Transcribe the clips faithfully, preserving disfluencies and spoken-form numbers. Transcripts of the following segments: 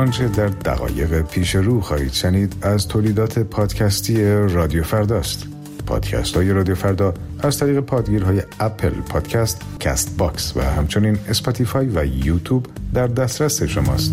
آنچه در دقایق پیش رو خواهید شنید از تولیدات پادکستی رادیو فرداست. پادکست های رادیو فردا از طریق پادگیرهای اپل پادکست، کست باکس و همچنین اسپاتیفای و یوتیوب در دسترس شماست.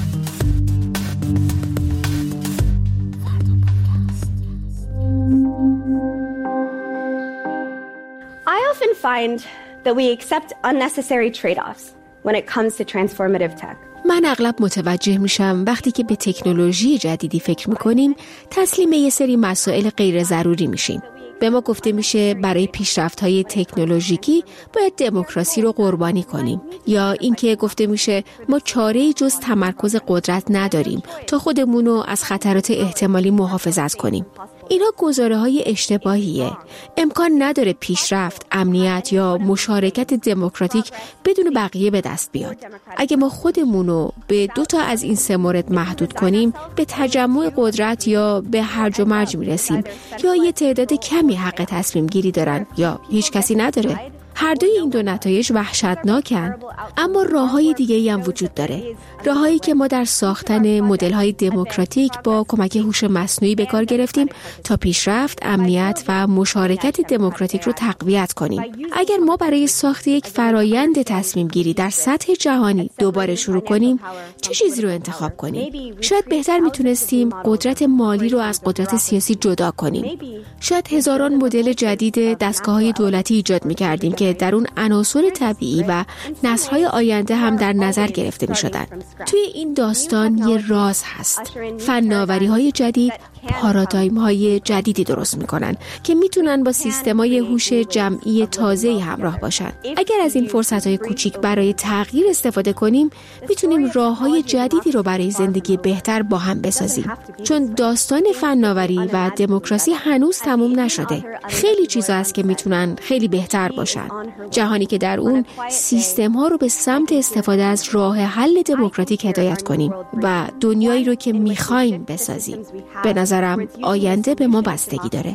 I often find that we accept unnecessary trade-offs when it comes to transformative tech. من اغلب متوجه میشم وقتی که به تکنولوژی جدیدی فکر میکنیم تسلیم یه سری مسائل غیر ضروری میشیم. به ما گفته میشه برای پیشرفت‌های تکنولوژیکی باید دموکراسی رو قربانی کنیم، یا اینکه گفته میشه ما چاره‌ای جز تمرکز قدرت نداریم تا خودمون رو از خطرات احتمالی محافظت کنیم. اینا گزاره‌های اشتباهیه. امکان نداره پیشرفت، امنیت یا مشارکت دموکراتیک بدون بقیه به دست بیاد. اگه ما خودمون رو به دو تا از این سه مورد محدود کنیم، به تجمع قدرت یا به هرج و مرج میرسیم، یا یه تعداد کمی حق تصمیم گیری دارن یا هیچ کسی نداره. هر دوی این دو نتایج وحشتناکن، اما راه‌های دیگه‌ای هم وجود داره. راه‌هایی که ما در ساختن مدل‌های دموکراتیک با کمک هوش مصنوعی به کار گرفتیم تا پیشرفت، امنیت و مشارکت دموکراتیک رو تقویت کنیم. اگر ما برای ساخت یک فرایند تصمیم گیری در سطح جهانی دوباره شروع کنیم، چه چیزی رو انتخاب کنیم؟ شاید بهتر میتونستیم قدرت مالی رو از قدرت سیاسی جدا کنیم. شاید هزاران مدل جدید دستگاه‌های دولتی ایجاد می‌کردیم که در اون عناصر طبیعی و نسل‌های آینده هم در نظر گرفته می‌شدن. توی این داستان یه راز هست. فناوری‌های جدید پارادایم‌های جدیدی درست می‌کنن که میتونن با سیستم‌های هوش جمعی تازه‌ای همراه باشن. اگر از این فرصت‌های کوچیک برای تغییر استفاده کنیم، میتونیم راه‌های جدیدی رو برای زندگی بهتر با هم بسازیم. چون داستان فناوری و دموکراسی هنوز تموم نشده. خیلی چیزا هست که میتونن خیلی بهتر باشن. جهانی که در اون سیستم‌ها رو به سمت استفاده از راه حل دموکراتیک هدایت کنیم و دنیایی رو که می‌خوایم بسازیم. به نظرم آینده به ما بستگی داره.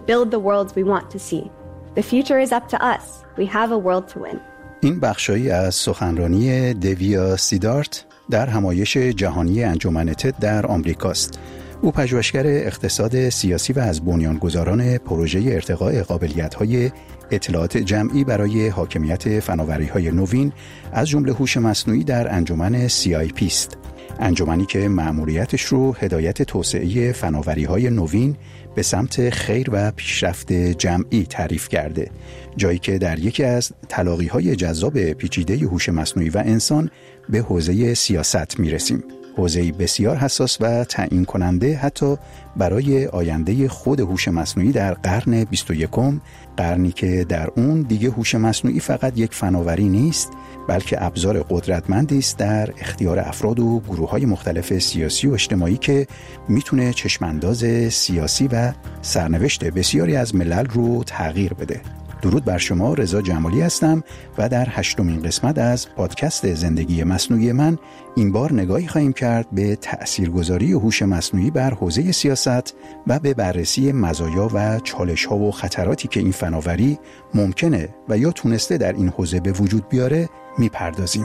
این بخشایی از سخنرانی دیویا سیدارت در همایش جهانی انجمن تد در آمریکاست. او پژوهشگر اقتصاد سیاسی و از بنیانگذاران پروژه ارتقاء قابلیت‌های اطلاعات جمعی برای حاکمیت فناوری‌های نوین از جمله هوش مصنوعی در انجمن سی آی پی است. انجمنی که مأموریتش رو هدایت توسعه فناوری‌های نوین به سمت خیر و پیشرفت جمعی تعریف کرده، جایی که در یکی از تلاقی‌های جذاب پیچیده هوش مصنوعی و انسان به حوزه سیاست می‌رسیم. حوزه‌ای بسیار حساس و تعیین کننده حتی برای آینده خود هوش مصنوعی در قرن بیست و یکم، قرنی که در اون دیگه هوش مصنوعی فقط یک فناوری نیست، بلکه ابزار قدرتمندی است در اختیار افراد و گروه‌های مختلف سیاسی و اجتماعی که میتونه چشمانداز سیاسی و سرنوشت بسیاری از ملل رو تغییر بده. درود بر شما، رضا جمالی هستم و در هشتمین قسمت از پادکست زندگی مصنوعی من این بار نگاهی خواهیم کرد به تأثیرگذاری هوش مصنوعی بر حوزه سیاست و به بررسی مزایا و چالش‌ها و خطراتی که این فناوری ممکنه و یا تونسته در این حوزه به وجود بیاره میپردازیم.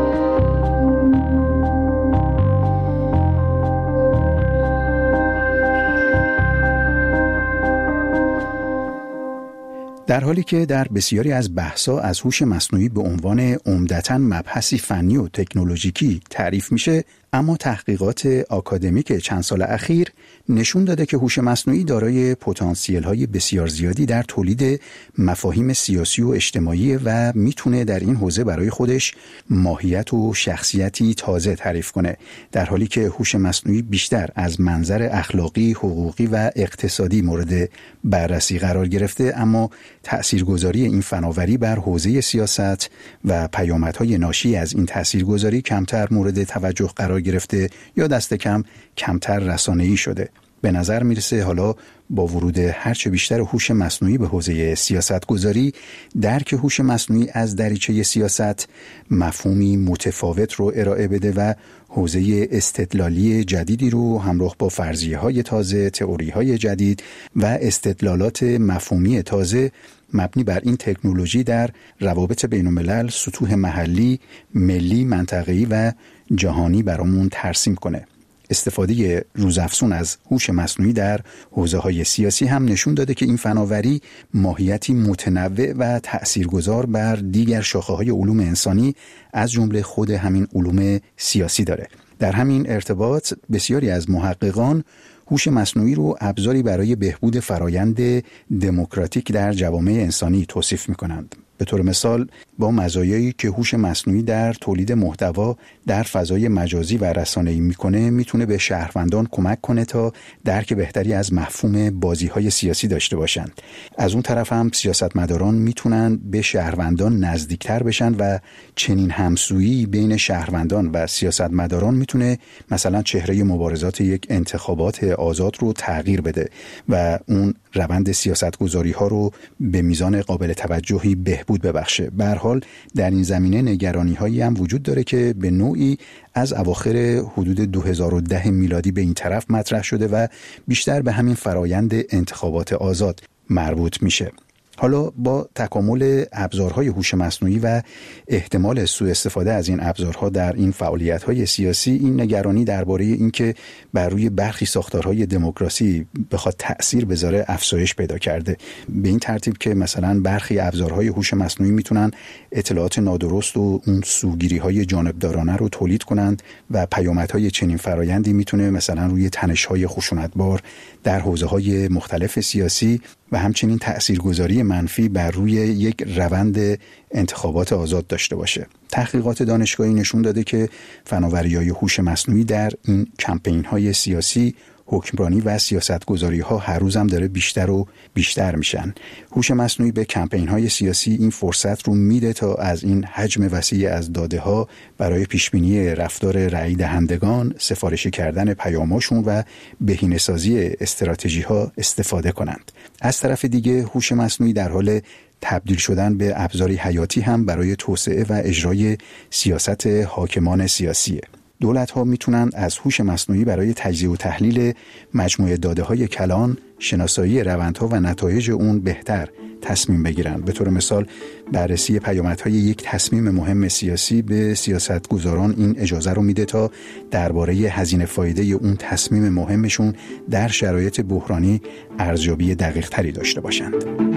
در حالی که در بسیاری از بحث‌ها از هوش مصنوعی به عنوان عمدتاً مبحثی فنی و تکنولوژیکی تعریف میشه، اما تحقیقات آکادمیک چند سال اخیر نشون داده که هوش مصنوعی دارای پتانسیل‌های بسیار زیادی در تولید مفاهیم سیاسی و اجتماعی و میتونه در این حوزه برای خودش ماهیت و شخصیتی تازه تعریف کنه، در حالی که هوش مصنوعی بیشتر از منظر اخلاقی، حقوقی و اقتصادی مورد بررسی قرار گرفته، اما تأثیرگذاری این فناوری بر حوزه سیاست و پیامدهای ناشی از این تأثیرگذاری کمتر مورد توجه قرار گرفته یا دست کم کمتر رسانه‌ای شده. به نظر میرسه حالا با ورود هرچه بیشتر هوش مصنوعی به حوزه سیاستگذاری، درک هوش مصنوعی از دریچه سیاست مفهومی متفاوت رو ارائه بده و حوزه استدلالی جدیدی رو همراه با فرضیه‌های تازه، تئوری‌های جدید و استدلالات مفهومی تازه مبنی بر این تکنولوژی در روابط بین‌الملل، سطوح محلی، ملی، منطقه‌ای و جهانی برامون ترسیم کنه. استفاده روزافزون از هوش مصنوعی در حوزه‌های سیاسی هم نشون داده که این فناوری ماهیتی متنوع و تأثیرگذار بر دیگر شاخه‌های علوم انسانی از جمله خود همین علوم سیاسی داره. در همین ارتباط بسیاری از محققان هوش مصنوعی رو ابزاری برای بهبود فرایند دموکراتیک در جوامع انسانی توصیف می‌کنند. به طور مثال با مزایایی که هوش مصنوعی در تولید محتوا در فضای مجازی و رسانه‌ای میکنه، میتونه به شهروندان کمک کنه تا درک بهتری از مفهوم بازی‌های سیاسی داشته باشند. از اون طرف هم سیاستمداران میتونن به شهروندان نزدیکتر بشن و چنین همسویی بین شهروندان و سیاستمداران میتونه مثلا چهره مبارزات یک انتخابات آزاد رو تغییر بده و اون روند سیاستگذاری‌ها رو به میزان قابل توجهی بهبود ببخشه. به هر حال در این زمینه نگرانی‌هایی هم وجود داره که به نوعی از اواخر حدود دو هزار و ده میلادی به این طرف مطرح شده و بیشتر به همین فرایند انتخابات آزاد مربوط میشه. حالا با تکامل ابزارهای هوش مصنوعی و احتمال سوء استفاده از این ابزارها در این فعالیت‌های سیاسی، این نگرانی درباره اینکه بر روی برخی ساختارهای دموکراسی بخواد تأثیر بذاره افزایش پیدا کرده. به این ترتیب که مثلا برخی ابزارهای هوش مصنوعی میتونن اطلاعات نادرست و اون سوگیری‌های جانبدارانه رو تولید کنند و پیامدهای چنین فرایندی میتونه مثلا روی تنش‌های خشونتبار در حوزه‌های مختلف سیاسی و همچنین تأثیرگذاری منفی بر روی یک روند انتخابات آزاد داشته باشه. تحقیقات دانشگاهی نشون داده که فناوری‌های هوش مصنوعی در این کمپین‌های سیاسی، حکمرانی و سیاستگذاری‌ها هر روز هم داره بیشتر و بیشتر میشن. هوش مصنوعی به کمپین‌های سیاسی این فرصت رو میده تا از این حجم وسیع از داده‌ها برای پیشبینی رفتار رأی دهندگان، سفارشی کردن پیام‌هاشون و بهینه‌سازی استراتژی‌ها استفاده کنند. از طرف دیگه هوش مصنوعی در حال تبدیل شدن به ابزاری حیاتی هم برای توسعه و اجرای سیاست حاکمان سیاسیه. دولت‌ها میتونن از هوش مصنوعی برای تجزیه و تحلیل مجموعه داده‌های کلان، شناسایی روندها و نتایج اون بهتر تصمیم بگیرن. به طور مثال بررسی پیامدهای یک تصمیم مهم سیاسی به سیاستگزاران این اجازه رو میده تا درباره هزینه فایده اون تصمیم مهمشون در شرایط بحرانی ارزیابی دقیق‌تری داشته باشند.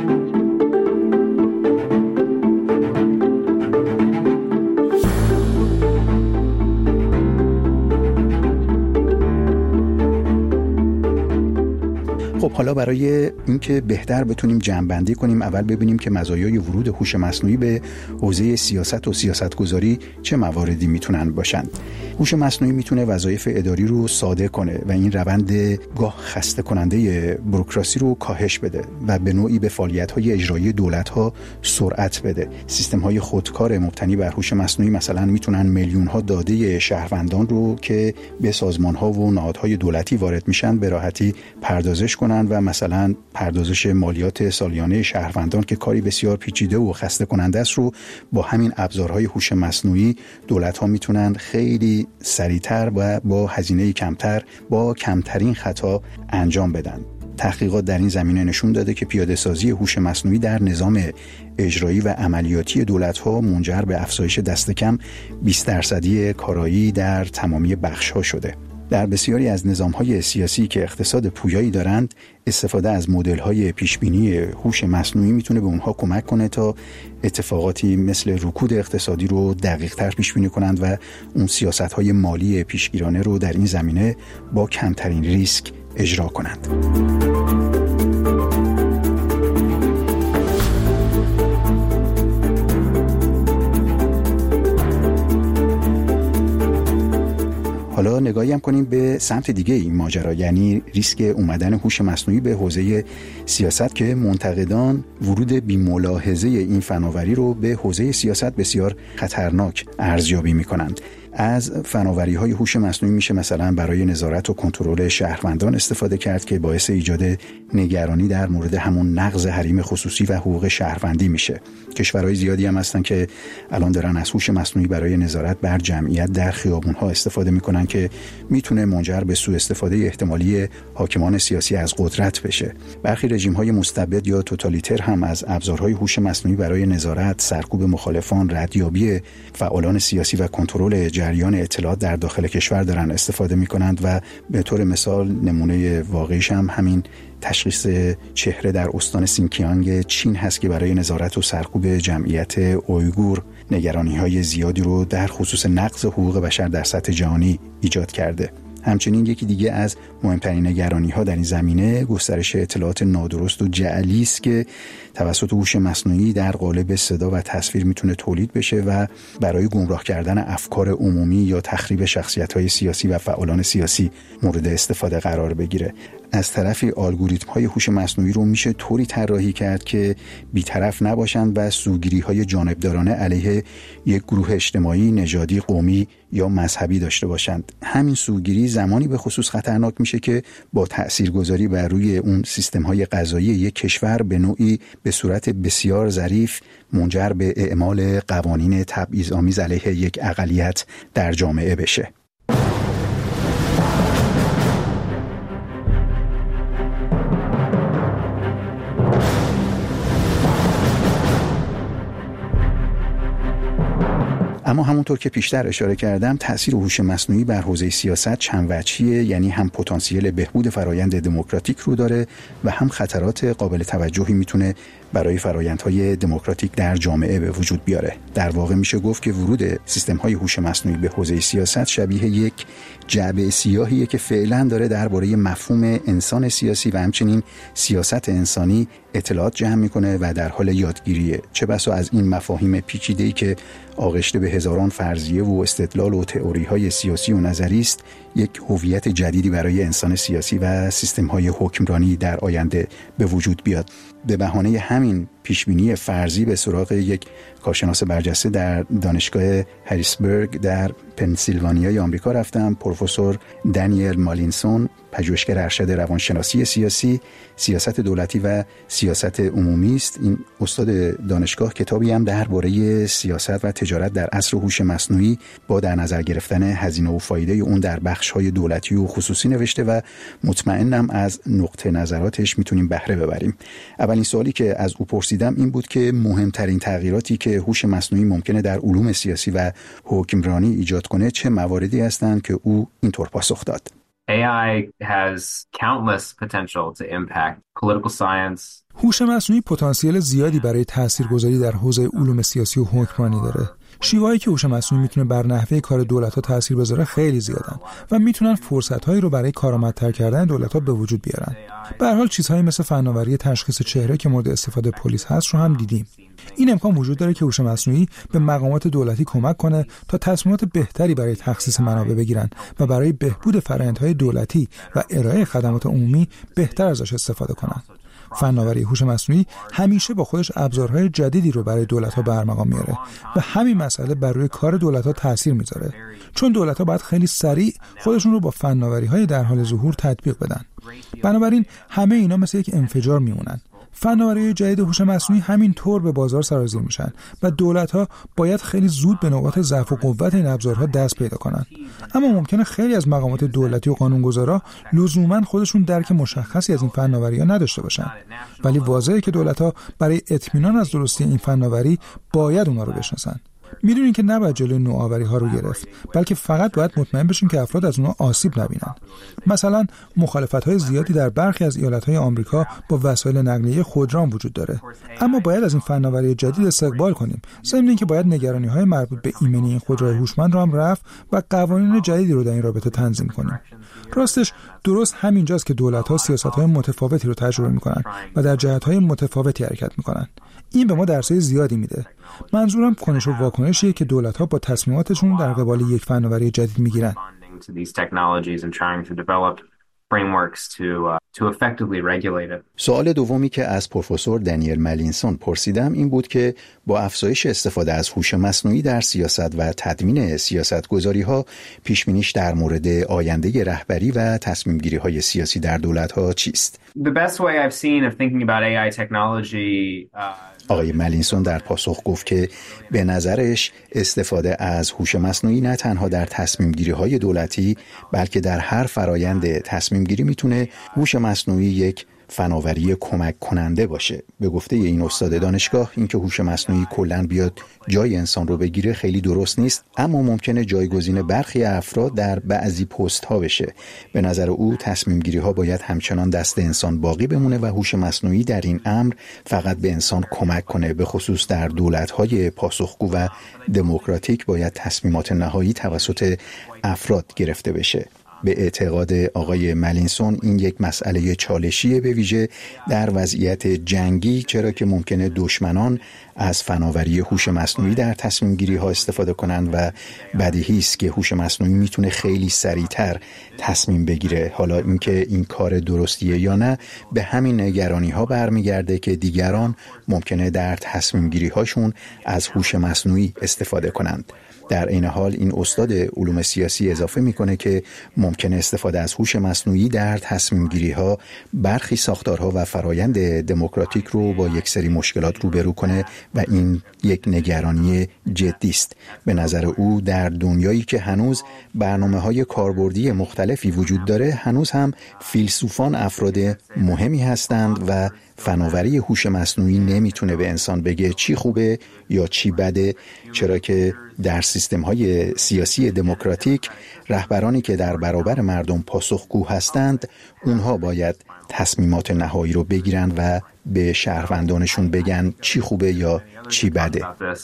خب حالا برای اینکه بهتر بتونیم جمع‌بندی کنیم، اول ببینیم که مزایای ورود هوش مصنوعی به حوزه سیاست و سیاستگذاری چه مواردی میتونن باشن. هوش مصنوعی میتونه وظایف اداری رو ساده کنه و این روند گاه خسته کننده بوروکراسی رو کاهش بده و به نوعی به فعالیت‌های اجرایی دولت‌ها سرعت بده. سیستم‌های خودکار مبتنی بر هوش مصنوعی مثلا میتونن میلیون‌ها داده شهروندان رو که به سازمان‌ها و نهادهای دولتی وارد میشن به راحتی پردازش کنن و مثلا پردازش مالیات سالیانه شهروندان که کاری بسیار پیچیده و خسته کننده است رو با همین ابزارهای هوش مصنوعی دولت‌ها میتونن خیلی سریعتر و با هزینه کمتر با کمترین خطا انجام بدن. تحقیقات در این زمینه نشون داده که پیاده‌سازی هوش مصنوعی در نظام اجرایی و عملیاتی دولت‌ها منجر به افزایش دست کم بیست درصدی کارایی در تمامی بخش‌ها شده. در بسیاری از نظام‌های سیاسی که اقتصاد پویایی دارند، استفاده از مدل‌های پیشبینی هوش مصنوعی میتونه به اونها کمک کنه تا اتفاقاتی مثل رکود اقتصادی رو دقیق‌تر پیش‌بینی کنند و اون سیاست‌های مالی پیشگیرانه رو در این زمینه با کمترین ریسک اجرا کنند. حالا نگاهی هم کنیم به سمت دیگه این ماجرا، یعنی ریسک اومدن هوش مصنوعی به حوزه سیاست که منتقدان ورود بی‌ملاحظه این فناوری رو به حوزه سیاست بسیار خطرناک ارزیابی می‌کنند. از فناوری‌های هوش مصنوعی میشه مثلا برای نظارت و کنترل شهروندان استفاده کرد که باعث ایجاد نگرانی در مورد همون نقض حریم خصوصی و حقوق شهروندی میشه. کشورهای زیادی هم هستن که الان دارن از هوش مصنوعی برای نظارت بر جمعیت در خیابون‌ها استفاده میکنن که میتونه منجر به سوء استفاده احتمالی حاکمان سیاسی از قدرت بشه. برخی رژیم‌های مستبد یا توتالیتر هم از ابزارهای هوش مصنوعی برای نظارت، سرکوب مخالفان، ردیابی فعالان سیاسی و کنترل جریان اطلاعات در داخل کشور دارن استفاده میکنند و به طور مثال نمونه واقعیش هم همین تشخیص چهره در استان سینکیانگ چین هست که برای نظارت و سرکوب جمعیت اویگور نگرانی‌های زیادی رو در خصوص نقض حقوق بشر در سطح جهانی ایجاد کرده. همچنین یکی دیگه از مهمترین نگرانی‌ها در این زمینه گسترش اطلاعات نادرست و جعلی است که توسط هوش مصنوعی در قالب صدا و تصویر میتونه تولید بشه و برای گمراه کردن افکار عمومی یا تخریب شخصیت‌های سیاسی و فعالان سیاسی مورد استفاده قرار بگیره. از طرفی الگوریتم‌های هوش مصنوعی رو میشه طوری طراحی کرد که بی‌طرف نباشند و سوگیری‌های جانبدارانه علیه یک گروه اجتماعی، نژادی، قومی یا مذهبی داشته باشند. همین سوگیری زمانی به خصوص خطرناک میشه که با تأثیرگذاری بر روی اون سیستم‌های قضایی یک کشور به نوعی به صورت بسیار ظریف منجر به اعمال قوانین تبعیض‌آمیز علیه یک اقلیت در جامعه بشه. اما همونطور که پیشتر اشاره کردم تأثیر هوش مصنوعی بر حوزه سیاست چند وجهیه، یعنی هم پتانسیل بهبود فرایند دموکراتیک رو داره و هم خطرات قابل توجهی میتونه برای فرایندهای دموکراتیک در جامعه به وجود بیاره. در واقع میشه گفت که ورود سیستم‌های هوش مصنوعی به حوزه سیاست شبیه یک جعبه سیاهیه که فعلا داره درباره مفهوم انسان سیاسی و همچنین سیاست انسانی اطلاعات جمع میکنه و در حال یادگیریه. چه بسا از این مفاهیم پیچیده‌ای که آغشته به هزاران فرضیه و استدلال و تئوری‌های سیاسی و نظری است، یک هویت جدیدی برای انسان سیاسی و سیستم‌های حکمرانی در آینده به وجود بیاد. به بهانه همین پیشبینی فرضی به سراغ یک کارشناس برجسته در دانشگاه هریسبرگ در پنسیلوانیای آمریکا رفتم، پروفسور دانیل مالینسون، پژوهشگر ارشد روانشناسی سیاسی، سیاست دولتی و سیاست عمومی است. این استاد دانشگاه کتابی هم درباره سیاست و تجارت در عصر هوش مصنوعی با در نظر گرفتن هزینه و فایده اون در بخش‌های دولتی و خصوصی نوشته و مطمئنم از نقطه نظراتش میتونیم بهره ببریم. اولین سوالی که از او پرسیدم این بود که مهمترین تغییراتی که هوش مصنوعی ممکنه در علوم سیاسی و حکمرانی ایجاد کنه چه مواردی هستند که او اینطور پاسخ داد. ای آی has countless potential to impact political science. هوش مصنوعی پتانسیل زیادی برای تاثیرگذاری در حوزه علوم سیاسی و حکمرانی داره. شیوهایی که هوش مصنوعی میتونه بر نحوه کار دولت‌ها تاثیر بذاره خیلی زیادن و میتونن فرصت‌هایی رو برای کارآمدتر کردن دولت‌ها به وجود بیارن. به هر حال چیزهایی مثل فناوری تشخیص چهره که مورد استفاده پلیس هست رو هم دیدیم. این امکان وجود داره که هوش مصنوعی به مقامات دولتی کمک کنه تا تصمیمات بهتری برای تخصیص منابع بگیرن و برای بهبود فرآیندهای دولتی و ارائه خدمات عمومی بهتر ازش استفاده کنن. فناوری هوش مصنوعی همیشه با خودش ابزارهای جدیدی رو برای دولت‌ها به ارمغان میاره و همین مسئله بر روی کار دولت‌ها تاثیر میذاره، چون دولت‌ها باید خیلی سریع خودشون رو با فناوری‌های در حال ظهور تطبیق بدن. بنابراین همه اینا مثل یک انفجار میمونن. فناوری جدید هوش مصنوعی همین طور به بازار سرازیر میشن و دولت‌ها باید خیلی زود به نقاط ضعف و قوت این ابزارها دست پیدا کنن. اما ممکنه خیلی از مقامات دولتی و قانونگذارا لزوماً خودشون درک مشخصی از این فناوری‌ها نداشته باشن، ولی واضحه که دولت‌ها برای اطمینان از درستی این فناوری باید اونها رو بشناسن. میدونین که نباید جلوی نوآوری ها رو گرفت، بلکه فقط باید مطمئن بشیم که افراد از اونها آسیب نبینن. مثلا مخالفت های زیادی در برخی از ایالت های آمریکا با وسایل نقلیه خودران وجود داره، اما باید از این فناوری جدید استقبال کنیم. ضمن اینکه باید نگرانی های مربوط به ایمنی این خودروهای هوشمند رو هم رفع و قوانین جدیدی رو در این رابطه تنظیم کنیم. راستش درست همینجاست که دولت ها سیاست های متفاوتی رو تجربه میکنن و در جهت های متفاوتی حرکت میکنن. این به ما درسای زیادی میده. منظورم کنش و واکنشیه که دولت‌ها با تصمیماتشون در قبال یک فناوری جدید میگیرن. to effectively regulate it. سوال دومی که از پروفسور دنیل مالینسون پرسیدم این بود که با افزایش استفاده از هوش مصنوعی در سیاست و تدوین سیاست‌گذاری‌ها پیش‌بینیش در مورد آینده رهبری و تصمیم‌گیری‌های سیاسی در دولت‌ها چیست؟ The best way I've seen of thinking about ای آی technology uh, آقای مالینسون در پاسخ گفت که به نظرش استفاده از هوش مصنوعی نه تنها در تصمیم گیری های دولتی بلکه در هر فرایند تصمیم گیری میتونه هوش مصنوعی یک فناوری کمک کننده باشه. به گفته این استاد دانشگاه اینکه هوش مصنوعی کلاً بیاد جای انسان رو بگیره خیلی درست نیست، اما ممکنه جایگزین برخی افراد در بعضی پست ها بشه. به نظر او تصمیم گیری ها باید همچنان دست انسان باقی بمونه و هوش مصنوعی در این امر فقط به انسان کمک کنه. به خصوص در دولت های پاسخگو و دموکراتیک باید تصمیمات نهایی توسط افراد گرفته بشه. به اعتقاد آقای مالینسون این یک مسئله چالشیه، به ویژه در وضعیت جنگی، چرا که ممکنه دشمنان از فناوری هوش مصنوعی در تصمیم گیری ها استفاده کنند و بدیهی است که هوش مصنوعی میتونه خیلی سریعتر تصمیم بگیره. حالا اینکه این کار درستیه یا نه به همین نگرانی ها برمیگرده که دیگران ممکنه در تصمیم گیری هاشون از هوش مصنوعی استفاده کنند. در این حال این استاد علوم سیاسی اضافه میکنه که ممکنه استفاده از هوش مصنوعی در تصمیم گیری ها برخی ساختارها و فرایند دموکراتیک رو با یک سری مشکلات روبرو کنه و این یک نگرانی جدی است. به نظر او در دنیایی که هنوز برنامه‌های کاربردی مختلفی وجود داره، هنوز هم فیلسوفان افراد مهمی هستند و فناوری هوش مصنوعی نمیتونه به انسان بگه چی خوبه یا چی بده، چرا که در سیستم‌های سیاسی دموکراتیک رهبرانی که در برابر مردم پاسخگو هستند اونها باید تصمیمات نهایی رو بگیرن و به شهروندانشون بگن چی خوبه یا چی بده.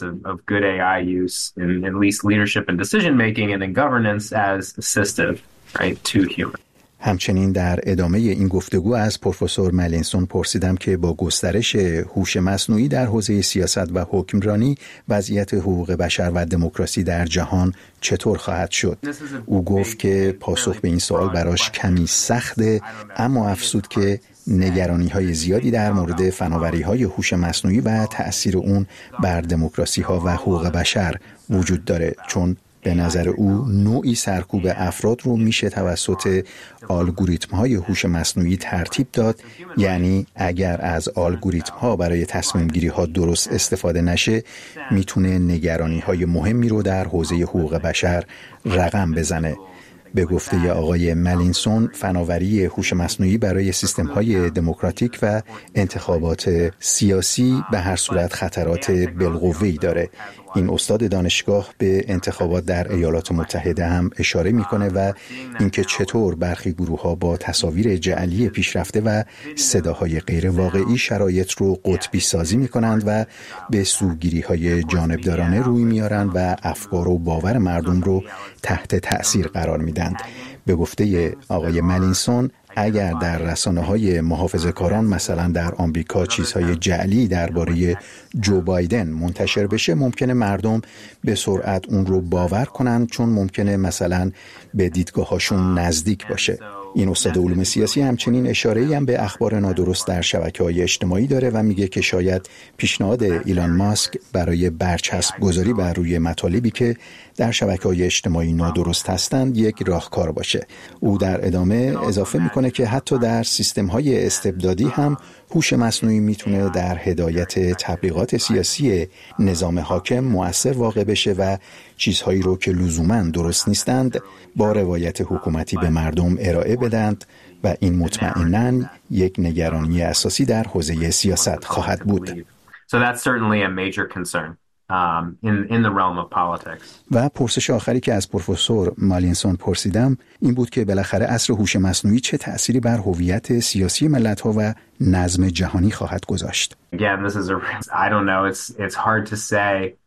همچنین در ادامه این گفتگو از پروفسور مالینسون پرسیدم که با گسترش هوش مصنوعی در حوزه سیاست و حکمرانی وضعیت حقوق بشر و دموکراسی در جهان چطور خواهد شد. او گفت که پاسخ به این سوال براش کمی سخته، اما افزود که نگرانی‌های زیادی در مورد فناوری‌های هوش مصنوعی و تأثیر اون بر دموکراسی‌ها و حقوق بشر وجود داره، چون به نظر او نوعی سرکوب افراد رو میشه توسط الگوریتم‌های هوش مصنوعی ترتیب داد. یعنی اگر از الگوریتم‌ها برای تصمیم گیری‌ها درست استفاده نشه میتونه نگرانی‌های مهمی رو در حوزه حقوق بشر رقم بزنه. به گفته آقای مالینسون فناوری هوش مصنوعی برای سیستم‌های دموکراتیک و انتخابات سیاسی به هر صورت خطرات بالقوه‌ای داره. این استاد دانشگاه به انتخابات در ایالات متحده هم اشاره میکنه و اینکه چطور برخی گروه‌ها با تصاویر جعلی پیشرفته و صداهای غیر واقعی شرایط رو قطبی سازی میکنند و به سوگیری‌های جانبدارانه روی میارن و افکار و باور مردم رو تحت تأثیر قرار میدن. به گفته آقای مالینسون اگر در رسانه‌های محافظه‌کاران مثلا در آمریکا چیزهای جعلی درباره جو بایدن منتشر بشه، ممکنه مردم به سرعت اون رو باور کنن، چون ممکنه مثلا به دیدگاه‌هاشون نزدیک باشه. این استاد علوم سیاسی همچنین اشاره‌ای هم به اخبار نادرست در شبکه‌های اجتماعی داره و میگه که شاید پیشنهاد ایلان ماسک برای برچسب گذاری بر روی مطالبی که در شبکه‌های اجتماعی نادرست هستند یک راهکار باشه. او در ادامه اضافه میکنه که حتی در سیستم‌های استبدادی هم هوش مصنوعی میتونه در هدایت تبلیغات سیاسی نظام حاکم مؤثر واقع بشه و چیزهایی رو که لزوماً درست نیستند با روایت حکومتی به مردم ارائه بدند و این مطمئناً یک نگرانی اساسی در حوزه سیاست خواهد بود. So that's certainly a major concern. Um, in, in the realm of politics. و پرسش آخری که از پروفسور مالینسون پرسیدم این بود که بالاخره عصر هوش مصنوعی چه تأثیری بر هویت سیاسی ملت‌ها و نظم جهانی خواهد گذاشت. Again, this is a I don't know, it's it's hard to say.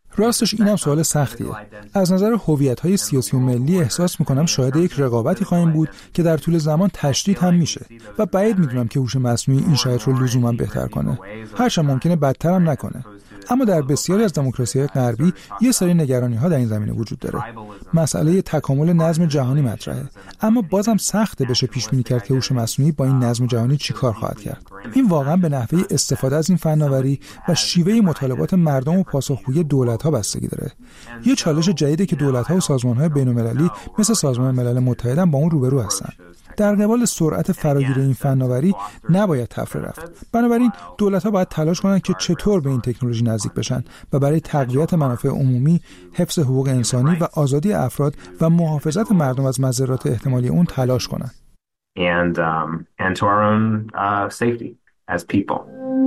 راستش اینم سوال سختیه. از نظر هویت‌های سیاسی و ملی احساس می‌کنم شاید یک رقابتی خواهیم بود که در طول زمان تشدید هم میشه و بعید می‌دونم که هوش مصنوعی این شرایط رو لزوما بهتر کنه. هرچند ممکنه بدتر هم نکنه. اما در بسیاری از دموکراسی‌های غربی یه سری نگرانی‌ها در این زمینه وجود داره. مسئله تکامل نظم جهانی مطرحه، اما بازم سخته بشه پیش‌بینی کرد که هوش مصنوعی با این نظم جهانی چیکار خواهد کرد. این واقعا به نحوه استفاده از این فناوری و شیوه مطالبات مردم و پاسخگویی دولت‌ها بستگی داره. یه چالش جدیده که دولت‌ها و سازمان‌های بین‌المللی مثل سازمان ملل متحد هم با اون روبرو هستن. در قبال سرعت فراگیر این فناوری نباید تفره رفت. بنابراین دولت‌ها باید تلاش کنند که چطور به این تکنولوژی نزدیک بشن و برای تقویت منافع عمومی، حفظ حقوق انسانی و آزادی افراد و محافظت مردم از مضرات احتمالی اون تلاش کنند. And um, and to our own uh, safety as people.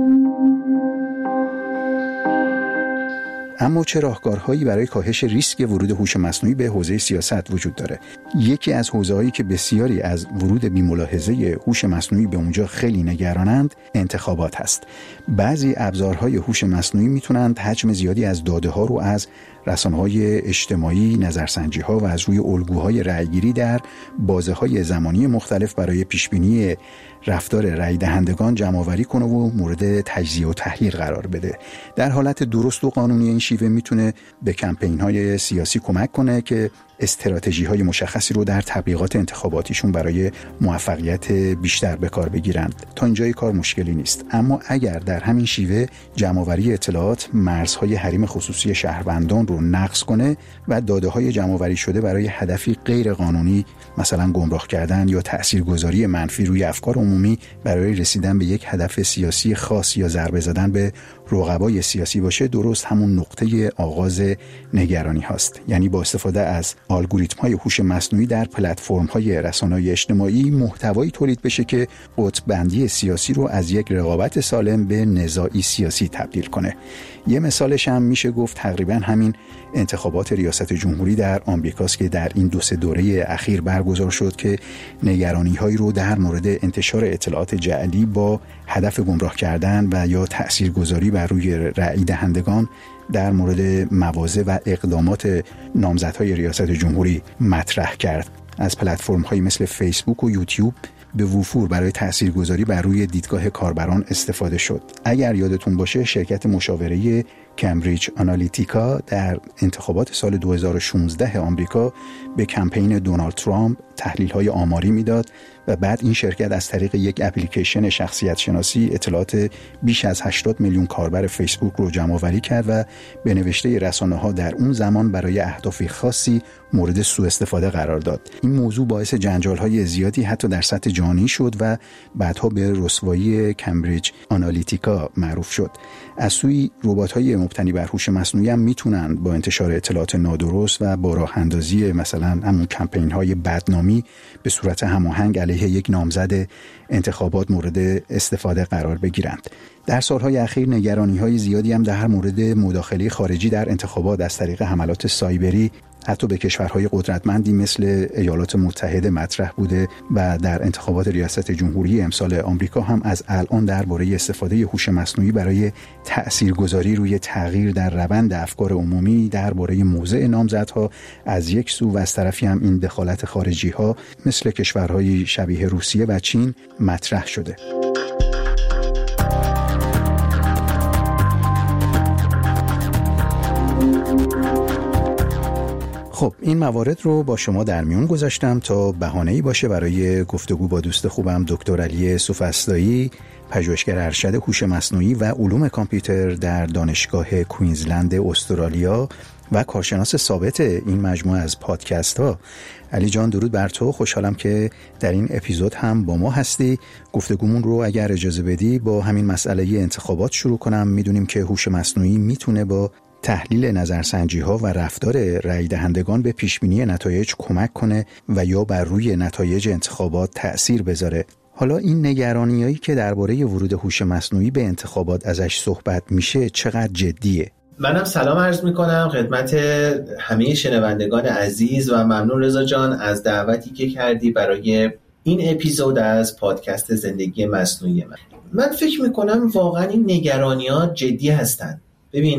اما چه راهکارهایی برای کاهش ریسک ورود هوش مصنوعی به حوزه سیاست وجود داره؟ یکی از حوزه‌هایی که بسیاری از ورود بی‌ملاحظه هوش مصنوعی به اونجا خیلی نگرانند، انتخابات هست. بعضی ابزارهای هوش مصنوعی میتونند حجم زیادی از داده‌ها رو از رسانه‌های اجتماعی، نظرسنجی‌ها و از روی الگوهای رأیگیری در بازه‌های زمانی مختلف برای پیشبینی رفتار رأی دهندگان جمع‌آوری کنه و مورد تجزیه و تحلیل قرار بده. در حالت درست و قانونی این شیوه میتونه به کمپین‌های سیاسی کمک کنه که استراتژی‌های مشخصی رو در تبلیغات انتخاباتیشون برای موفقیت بیشتر به کار بگیرند. تا اینجای کار مشکلی نیست، اما اگر در همین شیوه جمع‌آوری اطلاعات مرزهای حریم خصوصی شهروندان رو نقض کنه و داده‌های جمع‌آوری شده برای هدفی غیر قانونی مثلا گمراه کردن یا تاثیرگذاری منفی روی افکار عمومی برای رسیدن به یک هدف سیاسی خاص یا ضربه زدن به رقبای سیاسی باشه، درست همون نقطه آغاز نگرانی هاست. یعنی با استفاده از الگوریتم‌های هوش مصنوعی در پلتفرم‌های رسانه‌های اجتماعی محتوایی تولید بشه که قطب‌بندی سیاسی رو از یک رقابت سالم به نزاعی سیاسی تبدیل کنه. یه مثالش هم میشه گفت تقریبا همین انتخابات ریاست جمهوری در آمریکاست که در این دو سه دوره اخیر برگزار شد که نگرانی‌هایی رو در مورد انتشار اطلاعات جعلی با هدف گمراه کردن و یا تاثیرگذاری بر روی رأی دهندگان در مورد مواضع و اقدامات نامزدهای ریاست جمهوری مطرح کرد. از پلتفرم‌هایی مثل فیسبوک و یوتیوب به وفور برای تاثیرگذاری بر روی دیدگاه کاربران استفاده شد. اگر یادتون باشه شرکت مشاوره کمبریج آنالیتیکا در انتخابات سال دو هزار و شانزده آمریکا به کمپین دونالد ترامپ تحلیل‌های آماری میداد و بعد این شرکت از طریق یک اپلیکیشن شخصیت شناسی اطلاعات بیش از هشتاد میلیون کاربر فیسبوک رو جمع‌آوری کرد و به نوشته رسانه‌ها در اون زمان برای اهداف خاصی مورد سوء استفاده قرار داد. این موضوع باعث جنجال‌های زیادی حتی در سطح جهانی شد و بعدها به رسوایی کمبریج آنالیتیکا معروف شد. از سوی ربات‌های مبتنی بر هوش مصنوعی هم میتونن با انتشار اطلاعات نادرست و با راه اندازی مثلا همون کمپین‌های بدنامی به صورت هماهنگ علیه یک نامزد انتخابات مورد استفاده قرار بگیرند. در سالهای اخیر نگرانی‌های زیادی هم در مورد مداخله خارجی در انتخابات از طریق حملات سایبری حتی به کشورهای قدرتمندی مثل ایالات متحده مطرح بوده و در انتخابات ریاست جمهوری امسال آمریکا هم از الان درباره استفاده هوش مصنوعی برای تأثیرگذاری روی تغییر در روند افکار عمومی درباره موضع نامزدها از یک سو و از طرفی هم این دخالت خارجی‌ها مثل کشورهای شبیه روسیه و چین مطرح شده. خب این موارد رو با شما در میون گذاشتم تا بهانه‌ای باشه برای گفتگو با دوست خوبم دکتر علی سوفسطایی، پژوهشگر ارشد هوش مصنوعی و علوم کامپیوتر در دانشگاه کوینزلند استرالیا و کارشناس ثابت این مجموعه از پادکست ها. علی جان درود بر تو، خوشحالم که در این اپیزود هم با ما هستی. گفتگومون رو اگر اجازه بدی با همین مسئله انتخابات شروع کنم. میدونیم که هوش مصنوعی میتونه با تحلیل نظرسنجی‌ها و رفتار رأی دهندگان به پیشبینی نتایج کمک کنه و یا بر روی نتایج انتخابات تأثیر بذاره. حالا این نگرانیایی که درباره ورود هوش مصنوعی به انتخابات ازش صحبت میشه چقدر جدیه؟ منم سلام عرض میکنم خدمت همه شنوندگان عزیز و ممنون رضا جان از دعوتی که کردی برای این اپیزود از پادکست زندگی مصنوعی من. من فکر میکنم واقعا این نگرانی‌ها جدی هستن. ببین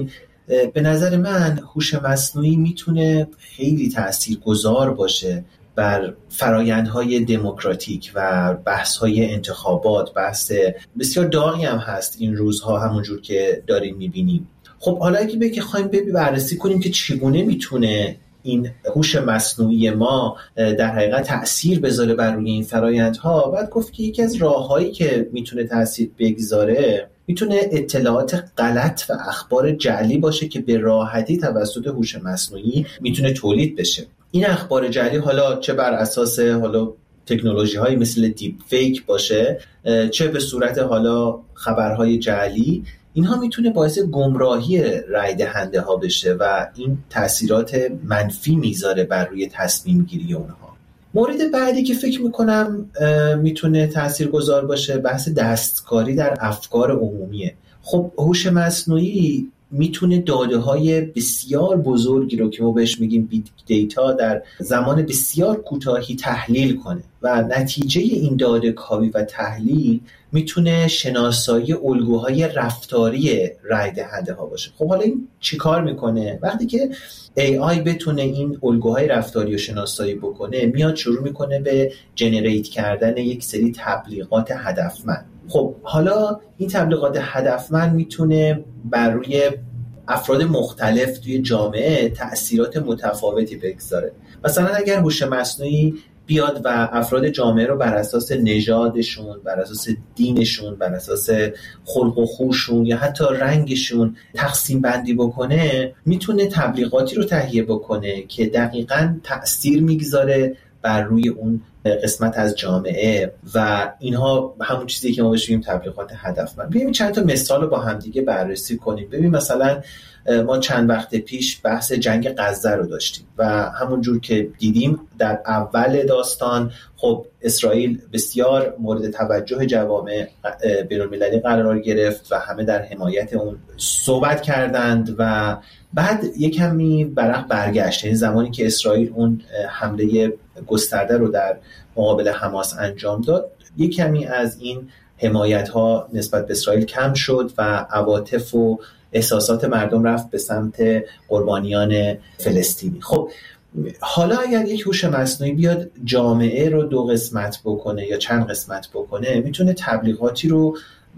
به نظر من هوش مصنوعی میتونه خیلی تاثیرگذار باشه بر فرایندهای دموکراتیک و بحث‌های انتخابات. بحث بسیار داغی هم هست این روزها، همونجور که داریم می‌بینیم. خب حالا اگه بخوایم ببینیم بررسی کنیم که چگونه میتونه این هوش مصنوعی ما در حقیقت تأثیر بذاره بر روی این فرایندها، بعد گفت که یکی از راه‌هایی که میتونه تأثیر بگذاره میتونه اطلاعات غلط و اخبار جعلی باشه که به راحتی توسط هوش مصنوعی میتونه تولید بشه. این اخبار جعلی حالا چه بر اساس حالا تکنولوژی‌های مثل دیپ فیک باشه، چه به صورت حالا خبرهای جعلی، اینها میتونه باعث گمراهی رای دهنده ها بشه و این تاثیرات منفی میذاره بر روی تصمیم گیری اونها. مورد بعدی که فکر میکنم میتونه تاثیرگذار باشه بحث دستکاری در افکار عمومیه. خب هوش مصنوعی میتونه داده های بسیار بزرگی رو که ما بهش میگیم بیگ دیتا در زمان بسیار کوتاهی تحلیل کنه و نتیجه این داده کاوی و تحلیل میتونه شناسایی الگوهای رفتاری رای دهنده ها باشه. خب حالا این چی کار میکنه؟ وقتی که ای آی بتونه این الگوهای رفتاری رو شناسایی بکنه، میاد شروع میکنه به جنریت کردن یک سری تبلیغات هدفمند. خب حالا این تبلیغات هدفمند میتونه بر روی افراد مختلف توی جامعه تأثیرات متفاوتی بگذاره. مثلا اگر هوش مصنوعی بیاد و افراد جامعه رو بر اساس نژادشون، بر اساس دینشون، بر اساس خلق و خوشون یا حتی رنگشون تقسیم بندی بکنه، میتونه تبلیغاتی رو تهیه بکنه که دقیقاً تأثیر میگذاره بر روی اون قسمت از جامعه و اینها همون چیزی که ما بهش میگیم تبلیغات هدفمند. ببینیم چند تا مثال رو با هم دیگه بررسی کنیم. ببین مثلا ما چند وقت پیش بحث جنگ غزه رو داشتیم و همون جور که دیدیم در اول داستان خب اسرائیل بسیار مورد توجه جوامع بین‌المللی قرار گرفت و همه در حمایت اون صحبت کردند و بعد یک کمی برق برگشت. یعنی زمانی که اسرائیل اون حمله گسترده رو در مقابل حماس انجام داد، یک کمی از این حمایت ها نسبت به اسرائیل کم شد و عواطف و احساسات مردم رفت به سمت قربانیان فلسطینی. خب حالا اگر یک هوش مصنوعی بیاد جامعه رو دو قسمت بکنه یا چند قسمت بکنه، میتونه تبلیغاتی رو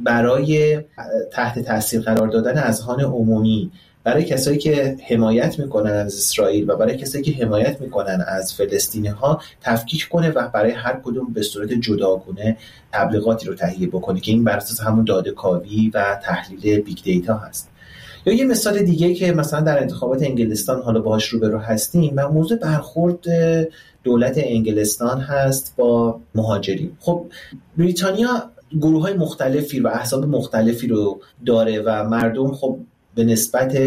برای تحت تاثیر قرار دادن اذهان عمومی برای کسایی که حمایت میکنن از اسرائیل و برای کسایی که حمایت میکنن از فلسطینی ها تفکیک کنه و برای هر کدوم به صورت جداگونه تبلیغاتی رو تهیه بکنه که این بر اساس همون داده کاوی و تحلیل بیگ دیتا هست. یا یه مثال دیگه که مثلا در انتخابات انگلستان حالا باهاش روبرو هستیم و موضوع برخورد دولت انگلستان هست با مهاجرین. خب بریتانیا گروه‌های مختلفی و احزاب مختلفی رو داره و مردم خب به نسبت